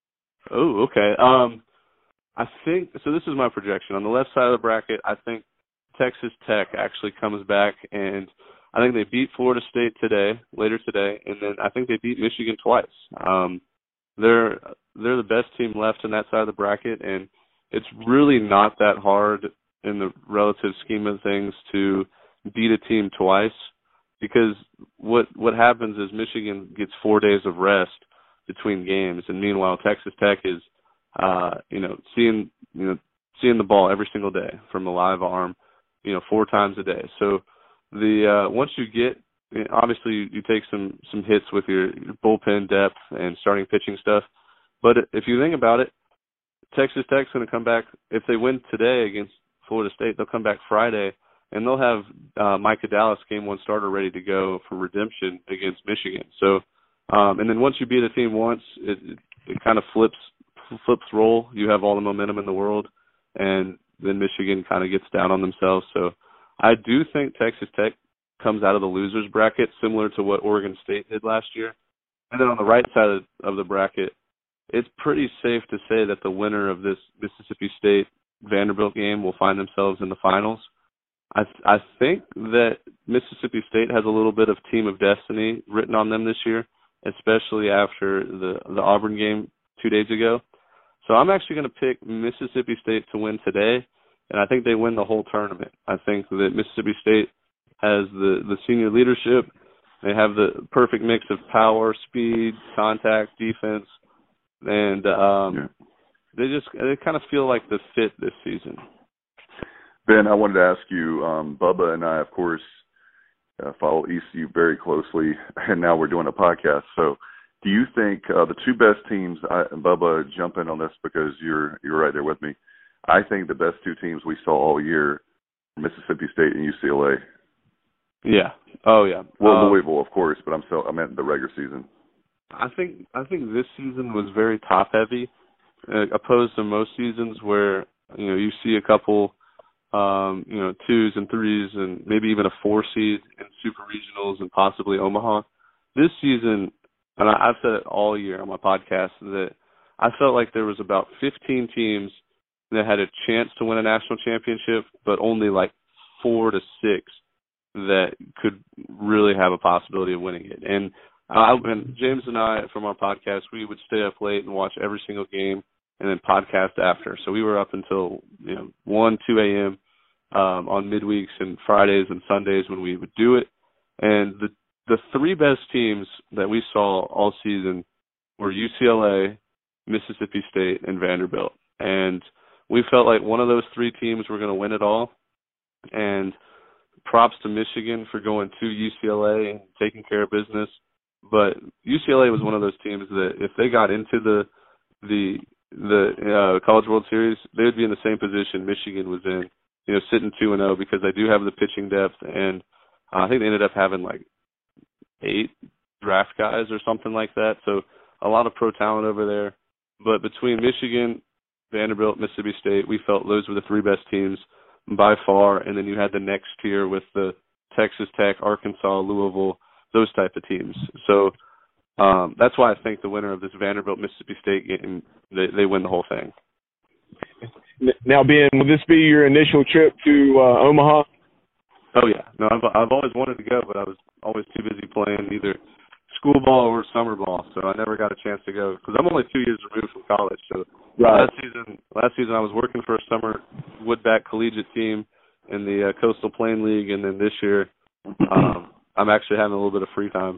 Oh, okay. Um, I think so. This is my projection on the left side of the bracket. I think Texas Tech actually comes back, and I think they beat Florida State today, later today, and then I think they beat Michigan twice. Um, they're they're the best team left in that side of the bracket, and it's really not that hard in the relative scheme of things to beat a team twice, because what what happens is Michigan gets four days of rest between games, and meanwhile Texas Tech is uh, you know seeing you know seeing the ball every single day from a live arm, you know four times a day. So the uh, once you get, obviously you, you take some some hits with your, your bullpen depth and starting pitching stuff, but if you think about it, Texas Tech's going to come back. If they win today against Florida State, they'll come back Friday, and they'll have uh, Micah Dallas, game one starter, ready to go for redemption against Michigan. So, um, and then once you beat a team once, it, it, it kind of flips flips role. You have all the momentum in the world, and then Michigan kind of gets down on themselves. So I do think Texas Tech comes out of the losers bracket, similar to what Oregon State did last year. And then on the right side of, of the bracket, it's pretty safe to say that the winner of this Mississippi State Vanderbilt game will find themselves in the finals. I I think that Mississippi State has a little bit of team of destiny written on them this year, especially after the the Auburn game two days ago. So I'm actually going to pick Mississippi State to win today, and I think they win the whole tournament. I think that Mississippi State has the, the senior leadership. They have the perfect mix of power, speed, contact, defense, and um, yeah. they just they kind of feel like the fit this season. Ben, I wanted to ask you, um, Bubba and I, of course, uh, follow E C U very closely, and now we're doing a podcast. So do you think uh, the two best teams, I, and Bubba, jump in on this because you're you're right there with me, I think the best two teams we saw all year, Mississippi State and U C L A. Yeah. Oh, yeah. Well, um, Louisville, of course, but I'm so I meant the regular season. I think I think this season was very top heavy, uh, opposed to most seasons where you know you see a couple, um, you know, twos and threes and maybe even a four seed in super regionals and possibly Omaha. This season, and I, I've said it all year on my podcast, that I felt like there was about fifteen teams that had a chance to win a national championship, but only like four to six that could really have a possibility of winning it. And uh, and James and I, from our podcast, we would stay up late and watch every single game and then podcast after. So we were up until, you know, one, two a.m. Um, on midweeks and Fridays and Sundays when we would do it. And the the three best teams that we saw all season were U C L A, Mississippi State, and Vanderbilt. And we felt like one of those three teams were going to win it all. And props to Michigan for going to U C L A and taking care of business. But U C L A was one of those teams that if they got into the the the uh, College World Series, they would be in the same position Michigan was in, you know, sitting two and zero because they do have the pitching depth, and uh, I think they ended up having like eight draft guys or something like that. So a lot of pro talent over there. But between Michigan, Vanderbilt, Mississippi State, we felt those were the three best teams by far, and then you had the next tier with the Texas Tech, Arkansas, Louisville, those type of teams. So um, that's why I think the winner of this Vanderbilt Mississippi State game, they, they win the whole thing. Now, Ben, will this be your initial trip to uh, Omaha? Oh yeah, no, I've I've always wanted to go, but I was always too busy playing either school ball or summer ball, so I never got a chance to go because I'm only two years removed from college. So right. last season, last season I was working for a summer Woodback collegiate team in the uh, Coastal Plain League, and then this year um, I'm actually having a little bit of free time.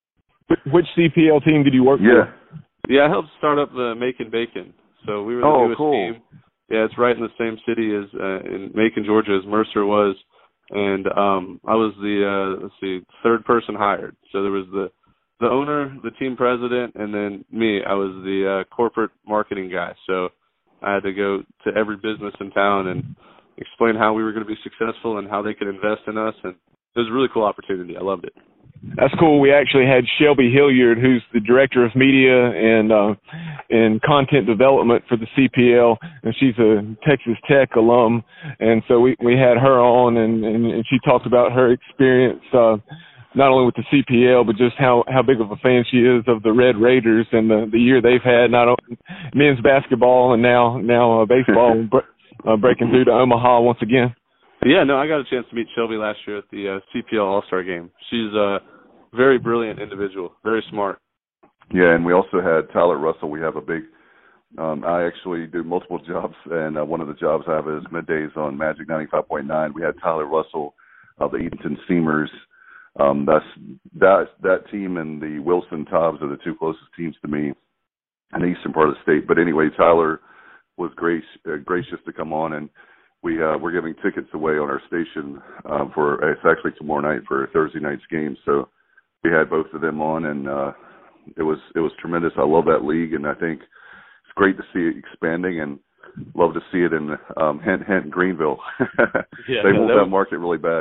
Which C P L team did you work yeah. for? Yeah, I helped start up the Macon Bacon. So we were the oh, newest cool. team. Yeah, it's right in the same city as uh, in Macon, Georgia, as Mercer was. And um, I was the uh, let's see, third person hired. So there was the the owner, the team president, and then me. I was the uh, corporate marketing guy. So I had to go to every business in town and explain how we were going to be successful and how they could invest in us. And it was a really cool opportunity. I loved it. That's cool. We actually had Shelby Hilliard, who's the director of media and uh, and content development for the C P L, and she's a Texas Tech alum. And so we, we had her on, and, and, and she talked about her experience uh, not only with the C P L, but just how, how big of a fan she is of the Red Raiders and the, the year they've had, not only men's basketball and now now uh, baseball uh, breaking through to Omaha once again. Yeah, no, I got a chance to meet Shelby last year at the uh, C P L All-Star Game. She's a very brilliant individual, very smart. Yeah, and we also had Tyler Russell. We have a big um, – I actually do multiple jobs, and uh, one of the jobs I have is middays on Magic ninety-five point nine. We had Tyler Russell of the Eatonton Seamers. Um, that's, that, that team and the Wilson Tobbs are the two closest teams to me in the eastern part of the state. But anyway, Tyler was grace, uh, gracious to come on, and We uh, we're giving tickets away on our station um, for it's actually tomorrow night for Thursday night's game. So we had both of them on, and uh, it was it was tremendous. I love that league, and I think it's great to see it expanding, and love to see it in um, Hent, Hent, Greenville. Yeah, they no, want that, that was, market really bad.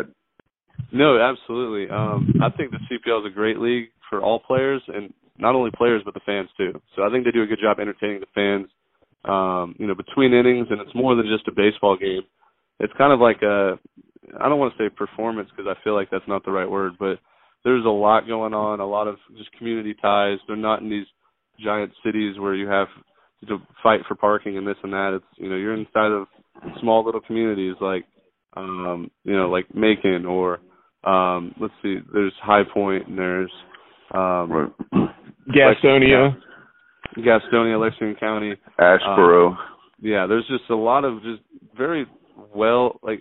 No, absolutely. Um, I think the C P L is a great league for all players, and not only players but the fans too. So I think they do a good job entertaining the fans. Um, you know, between innings, and it's more than just a baseball game. It's kind of like a, I don't want to say performance because I feel like that's not the right word, but there's a lot going on, a lot of just community ties. They're not in these giant cities where you have to fight for parking and this and that. It's, you know, you're inside of small little communities like, um, you know, like Macon or, um, let's see, there's High Point and there's um, right. Gastonia. Gastonia, Lexington County. Ashboro. Um, yeah, there's just a lot of just very well, like,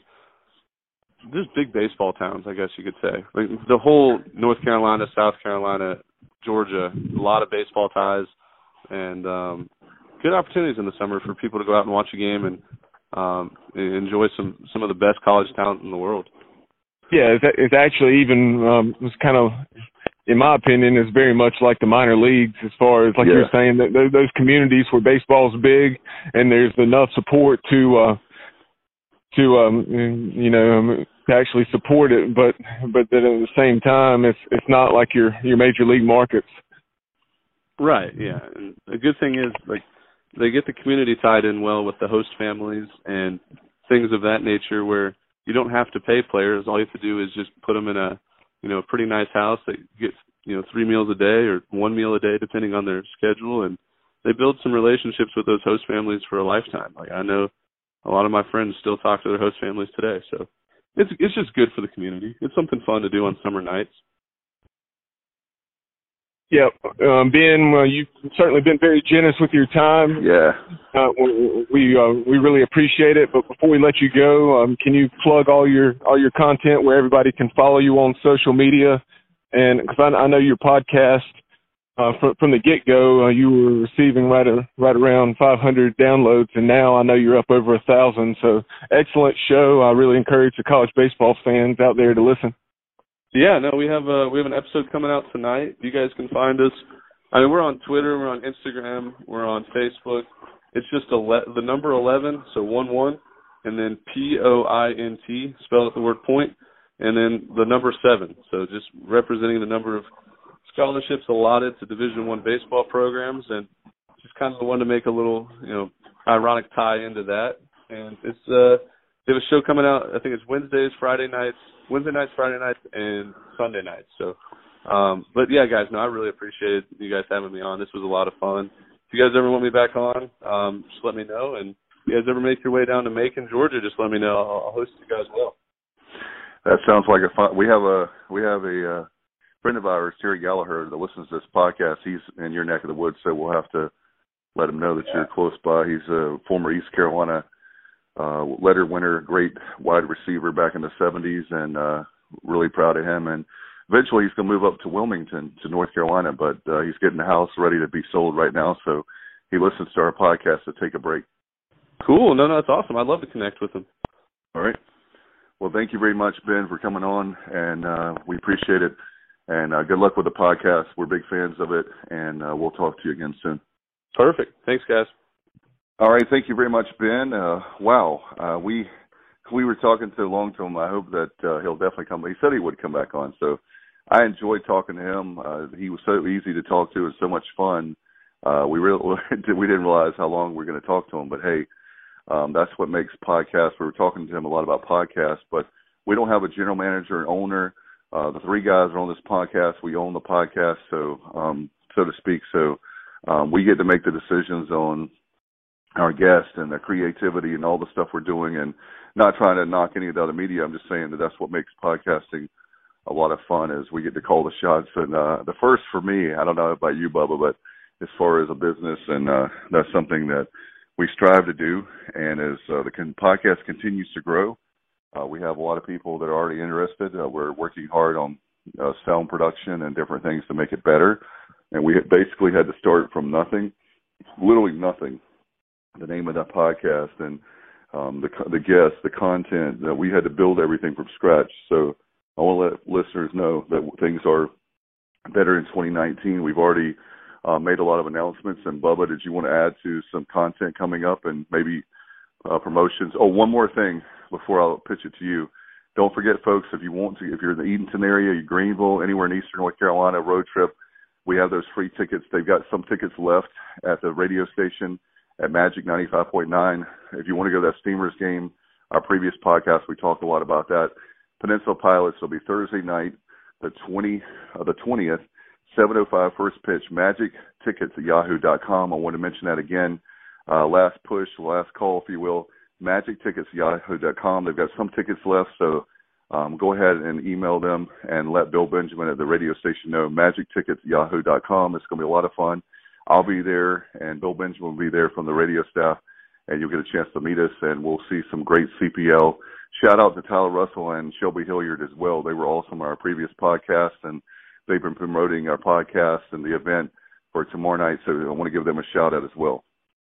just big baseball towns, I guess you could say. Like the whole North Carolina, South Carolina, Georgia, a lot of baseball ties, and um, good opportunities in the summer for people to go out and watch a game and um, enjoy some, some of the best college talent in the world. Yeah, it's, it's actually even um, it's kind of, in my opinion, is very much like the minor leagues as far as, like yeah. you were saying, that those communities where baseball's big and there's enough support to uh, to um, you know to actually support it, but but then at the same time, it's it's not like your your major league markets. Right. Yeah. And the good thing is, like, they get the community tied in well with the host families and things of that nature, where you don't have to pay players. All you have to do is just put them in a, you know, a pretty nice house that gets, you know, three meals a day or one meal a day, depending on their schedule. And they build some relationships with those host families for a lifetime. Like, I know a lot of my friends still talk to their host families today. So it's it's just good for the community. It's something fun to do on summer nights. Yeah, um, Ben, uh, you've certainly been very generous with your time. Yeah, uh, we uh, we really appreciate it. But before we let you go, um, can you plug all your all your content where everybody can follow you on social media? And because I, I know your podcast uh, from from the get go, uh, you were receiving right a, right around five hundred downloads, and now I know you're up over a thousand. So excellent show. I really encourage the college baseball fans out there to listen. Yeah, no, we have a, we have an episode coming out tonight. You guys can find us. I mean, we're on Twitter, we're on Instagram, we're on Facebook. It's just ele- the number eleven, so one one, and then P O I N T, spell it the word point, and then the number seven. So just representing the number of scholarships allotted to Division One baseball programs, and just kind of want to make a little, you know, ironic tie into that. And it's uh, they have a show coming out. I think it's Wednesdays, Friday nights. Wednesday nights, Friday nights, and Sunday nights. So Um, but, yeah, guys, no, I really appreciate you guys having me on. This was a lot of fun. If you guys ever want me back on, um, just let me know. And if you guys ever make your way down to Macon, Georgia, just let me know. I'll, I'll host you guys well. That sounds like a fun. We have a we have a uh, friend of ours, Terry Gallagher, that listens to this podcast. He's in your neck of the woods, so we'll have to let him know that you're close by. He's a former East Carolina uh, letter winner, great wide receiver back in the seventies, and uh, really proud of him. And eventually he's going to move up to Wilmington, to North Carolina, but uh, he's getting the house ready to be sold right now, so he listens to our podcast to take a break. Cool. No, no, that's awesome. I'd love to connect with him. All right. Well, thank you very much, Ben, for coming on, and uh, we appreciate it. And uh, good luck with the podcast. We're big fans of it, and uh, we'll talk to you again soon. Perfect. Thanks, guys. All right. Thank you very much, Ben. Uh, wow. Uh, we we were talking so long to him. I hope that uh, he'll definitely come. He said he would come back on. So I enjoyed talking to him. Uh, he was so easy to talk to and so much fun. Uh, we really we didn't realize how long we were going to talk to him. But, hey, um, that's what makes podcasts. We were talking to him a lot about podcasts, but we don't have a general manager and owner. Uh, the three guys are on this podcast. We own the podcast, so um, so to speak. So Um, we get to make the decisions on our guests and the creativity and all the stuff we're doing, and not trying to knock any of the other media. I'm just saying that that's what makes podcasting a lot of fun, is we get to call the shots. And uh, the first for me, I don't know about you, Bubba, but as far as a business, and uh, that's something that we strive to do. And as uh, the con- podcast continues to grow, uh, we have a lot of people that are already interested. Uh, we're working hard on uh, sound production and different things to make it better. And we basically had to start from nothing, literally nothing, the name of that podcast and um, the the guests, the content. That we had to build everything from scratch. So I want to let listeners know that things are better in twenty nineteen. We've already uh, made a lot of announcements. And, Bubba, did you want to add to some content coming up and maybe uh, promotions? Oh, one more thing before I'll pitch it to you. Don't forget, folks, if you want to, if you're in the Edenton area, Greenville, anywhere in eastern North Carolina, road trip, we have those free tickets. They've got some tickets left at the radio station at Magic ninety-five point nine. If you want to go to that Steamers game, our previous podcast, we talked a lot about that. Peninsula Pilots will be Thursday night, the twentieth, uh, the twentieth, seven oh five first pitch, magic tickets at yahoo dot com. I want to mention that again. Uh, last push, last call, if you will, magic tickets at yahoo dot com. They've got some tickets left, so Um, go ahead and email them and let Bill Benjamin at the radio station know, magic tickets at yahoo dot com. It's going to be a lot of fun. I'll be there, and Bill Benjamin will be there from the radio staff, and you'll get a chance to meet us, and we'll see some great C P L. Shout out to Tyler Russell and Shelby Hilliard as well. They were awesome on our previous podcast, and they've been promoting our podcast and the event for tomorrow night, so I want to give them a shout-out as well.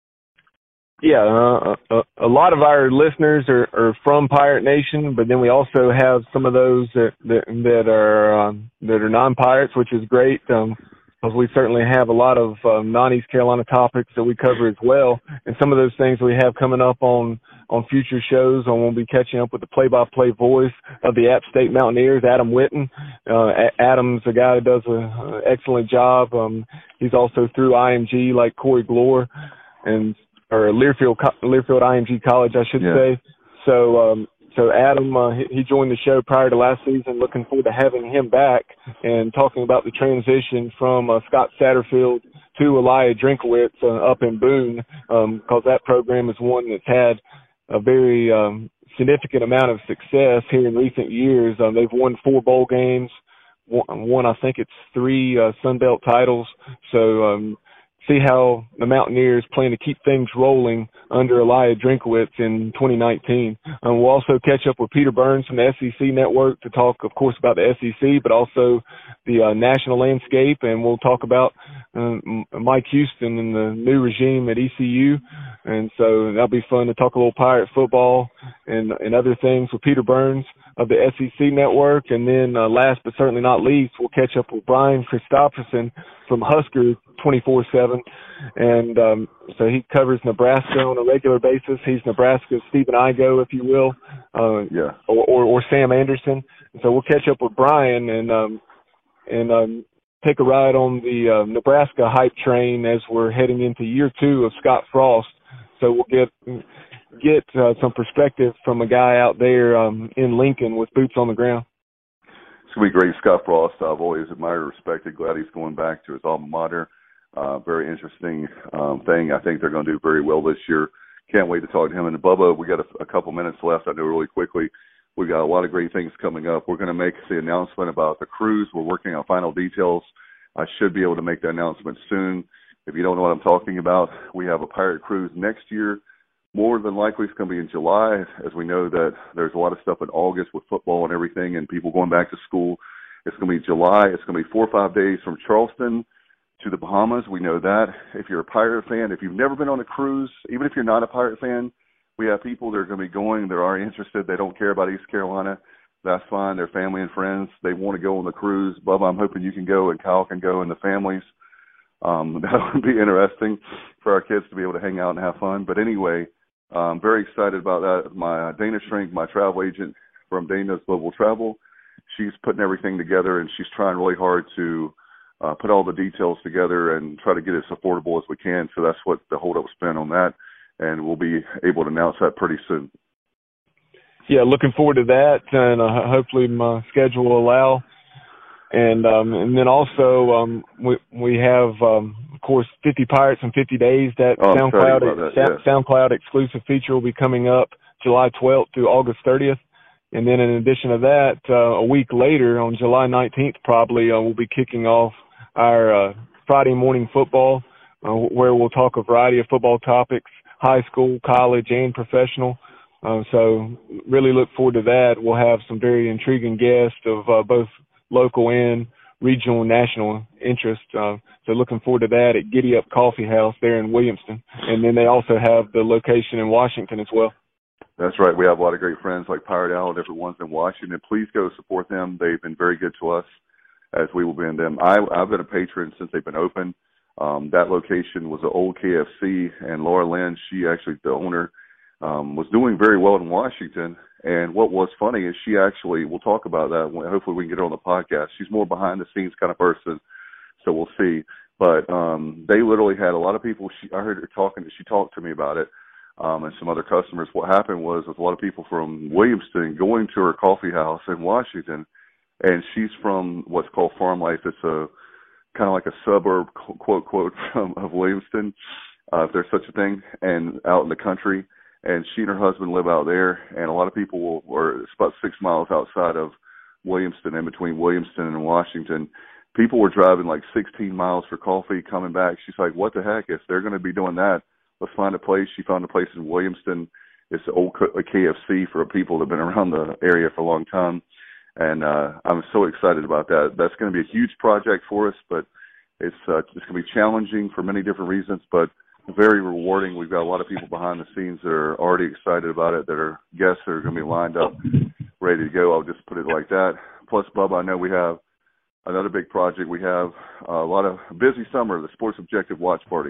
Yeah, uh, a, a lot of our listeners are, are from Pirate Nation, but then we also have some of those that that, that are um, that are non-Pirates, which is great, um, because we certainly have a lot of um, non-East Carolina topics that we cover as well, and some of those things we have coming up on, on future shows. And we'll be catching up with the play-by-play voice of the App State Mountaineers, Adam Witten. Uh, Adam's a guy that does an excellent job. Um, he's also through I M G like Corey Glore, and or Learfield, Learfield I M G College, I should yeah. say. So, um, so Adam, uh, he joined the show prior to last season. Looking forward to having him back and talking about the transition from uh, Scott Satterfield to Elijah Drinkowitz uh, up in Boone, because um, that program is one that's had a very um, significant amount of success here in recent years. Um, they've won four bowl games, won, won I think it's three uh, Sun Belt titles. So, um, see how the Mountaineers plan to keep things rolling under Elijah Drinkowitz in twenty nineteen. Um, we'll also catch up with Peter Burns from the S E C Network to talk, of course, about the S E C, but also the uh, national landscape, and we'll talk about uh, Mike Houston and the new regime at E C U. And so that'll be fun to talk a little Pirate football and, and other things with Peter Burns of the S E C Network. And then uh, last but certainly not least, we'll catch up with Brian Christopherson from Husker twenty-four seven. And um, so he covers Nebraska on a regular basis. He's Nebraska's Stephen Igo, if you will, uh, yeah, or, or, or Sam Anderson. And so we'll catch up with Brian and um, and um, take a ride on the uh, Nebraska hype train as we're heading into year two of Scott Frost. So we'll get get uh, some perspective from a guy out there um, in Lincoln with boots on the ground. It's going to be great. Scott Frost, I've always admired and respected. Glad he's going back to his alma mater. Uh, very interesting um, thing. I think they're going to do very well this year. Can't wait to talk to him. And Bubba, we got a, a couple minutes left. I know really quickly. We've got a lot of great things coming up. We're going to make the announcement about the cruise. We're working on final details. I should be able to make the announcement soon. If you don't know what I'm talking about, we have a pirate cruise next year. More than likely, it's going to be in July, as we know that there's a lot of stuff in August with football and everything and people going back to school. It's going to be July. It's going to be four or five days from Charleston to the Bahamas. We know that. If you're a pirate fan, if you've never been on a cruise, even if you're not a pirate fan, we have people that are going to be going. They're already interested. They don't care about East Carolina. That's fine. They're family and friends. They want to go on the cruise. Bubba, I'm hoping you can go and Kyle can go and the families. Um, that would be interesting for our kids to be able to hang out and have fun. But anyway, I'm very excited about that. My Dana Shrink, my travel agent from Dana's Global Travel, she's putting everything together, and she's trying really hard to uh, put all the details together and try to get it as affordable as we can. So that's what the hold-up's been on that, and we'll be able to announce that pretty soon. Yeah, looking forward to that, and uh, hopefully my schedule will allow. And um, and then also um, we we have um, of course fifty Pirates in fifty days. That oh, SoundCloud that, yeah. SoundCloud exclusive feature will be coming up July twelfth through August thirtieth. And then in addition to that, uh, a week later on July nineteenth, probably uh, we'll be kicking off our uh, Friday morning football, uh, where we'll talk a variety of football topics, high school, college, and professional. Uh, so really look forward to that. We'll have some very intriguing guests of uh, both local and regional and national interest. Uh, so looking forward to that at Giddy Up Coffee House there in Williamston. And then they also have the location in Washington as well. That's right. We have a lot of great friends like Pirate Owl and different ones in Washington. Please go support them. They've been very good to us, as we will be in them. I, I've been a patron since they've been open. Um, that location was an old K F C, and Laura Lynn, she actually, the owner, um, was doing very well in Washington. And what was funny is she actually, we'll talk about that. Hopefully we can get her on the podcast. She's more behind the scenes kind of person, so we'll see. But um, they literally had a lot of people. She, I heard her talking. She talked to me about it, um, and some other customers. What happened was with a lot of people from Williamston going to her coffee house in Washington, and she's from what's called Farm Life. It's a kind of like a suburb, quote, quote, from, of Williamston, uh, if there's such a thing, and out in the country. And she and her husband live out there, and a lot of people will, or it's about six miles outside of Williamston, in between Williamston and Washington. People were driving like sixteen miles for coffee, coming back. She's like, what the heck? If they're going to be doing that, let's find a place. She found a place in Williamston. It's an old K F C for people that have been around the area for a long time. And uh, I'm so excited about that. That's going to be a huge project for us, but it's, uh, it's going to be challenging for many different reasons, but very rewarding. We've got a lot of people behind the scenes that are already excited about it, that are guests that are going to be lined up, ready to go. I'll just put it like that. Plus, Bubba, I know we have another big project. We have a lot of busy summer, the Sports Objective Watch Party.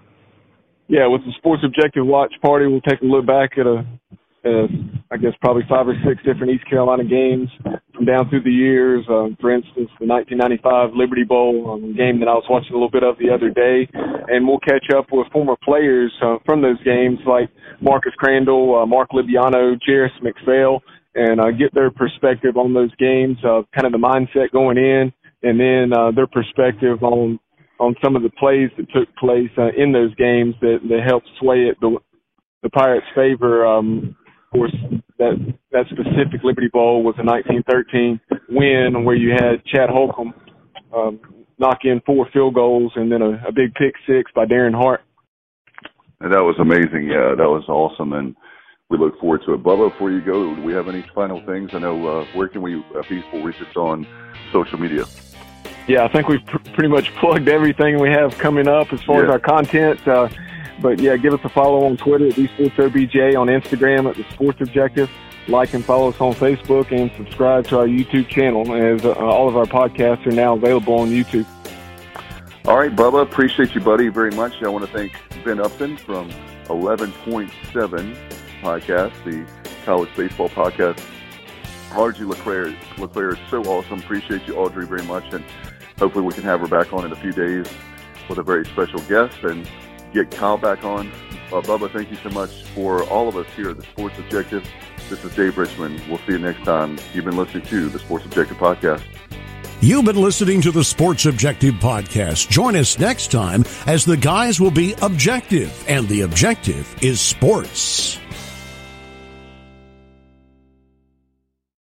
Yeah, with the Sports Objective Watch Party, we'll take a look back at a, a I guess, probably five or six different East Carolina games from down through the years. Uh, for instance, the nineteen ninety-five Liberty Bowl, um, game that I was watching a little bit of the other day. And we'll catch up with former players uh, from those games like Marcus Crandall, uh, Mark Libiano, Jairus McPhail, and uh, get their perspective on those games, uh, kind of the mindset going in, and then uh, their perspective on on some of the plays that took place uh, in those games that, that helped sway it the, the Pirates' favor. Um, of course, that that specific Liberty Bowl was a nineteen thirteen win where you had Chad Holcomb um, knock in four field goals and then a, a big pick six by Darren Hart. And that was amazing. Yeah, that was awesome, and we look forward to it. Bubba, before you go, do we have any final things? I know, uh, where can we uh, people reach us on social media? Yeah, I think we've pr- pretty much plugged everything we have coming up as far yeah. as our content. Uh, but, yeah, give us a follow on Twitter at the Sports O B J, on Instagram at The Sports Objective. Like and follow us on Facebook, and subscribe to our YouTube channel, as uh, all of our podcasts are now available on YouTube. All right, Bubba, appreciate you, buddy, very much. I want to thank Ben Upton from eleven point seven Podcast, the college baseball podcast. Audrey LeClaire, LeClaire is so awesome. Appreciate you, Audrey, very much, and hopefully we can have her back on in a few days with a very special guest and get Kyle back on. Uh, Bubba, thank you so much for all of us here at the Sports Objective. This is Dave Richmond. We'll see you next time. You've been listening to the Sports Objective Podcast. You've been listening to the Sports Objective Podcast. Join us next time as the guys will be objective, and the objective is sports.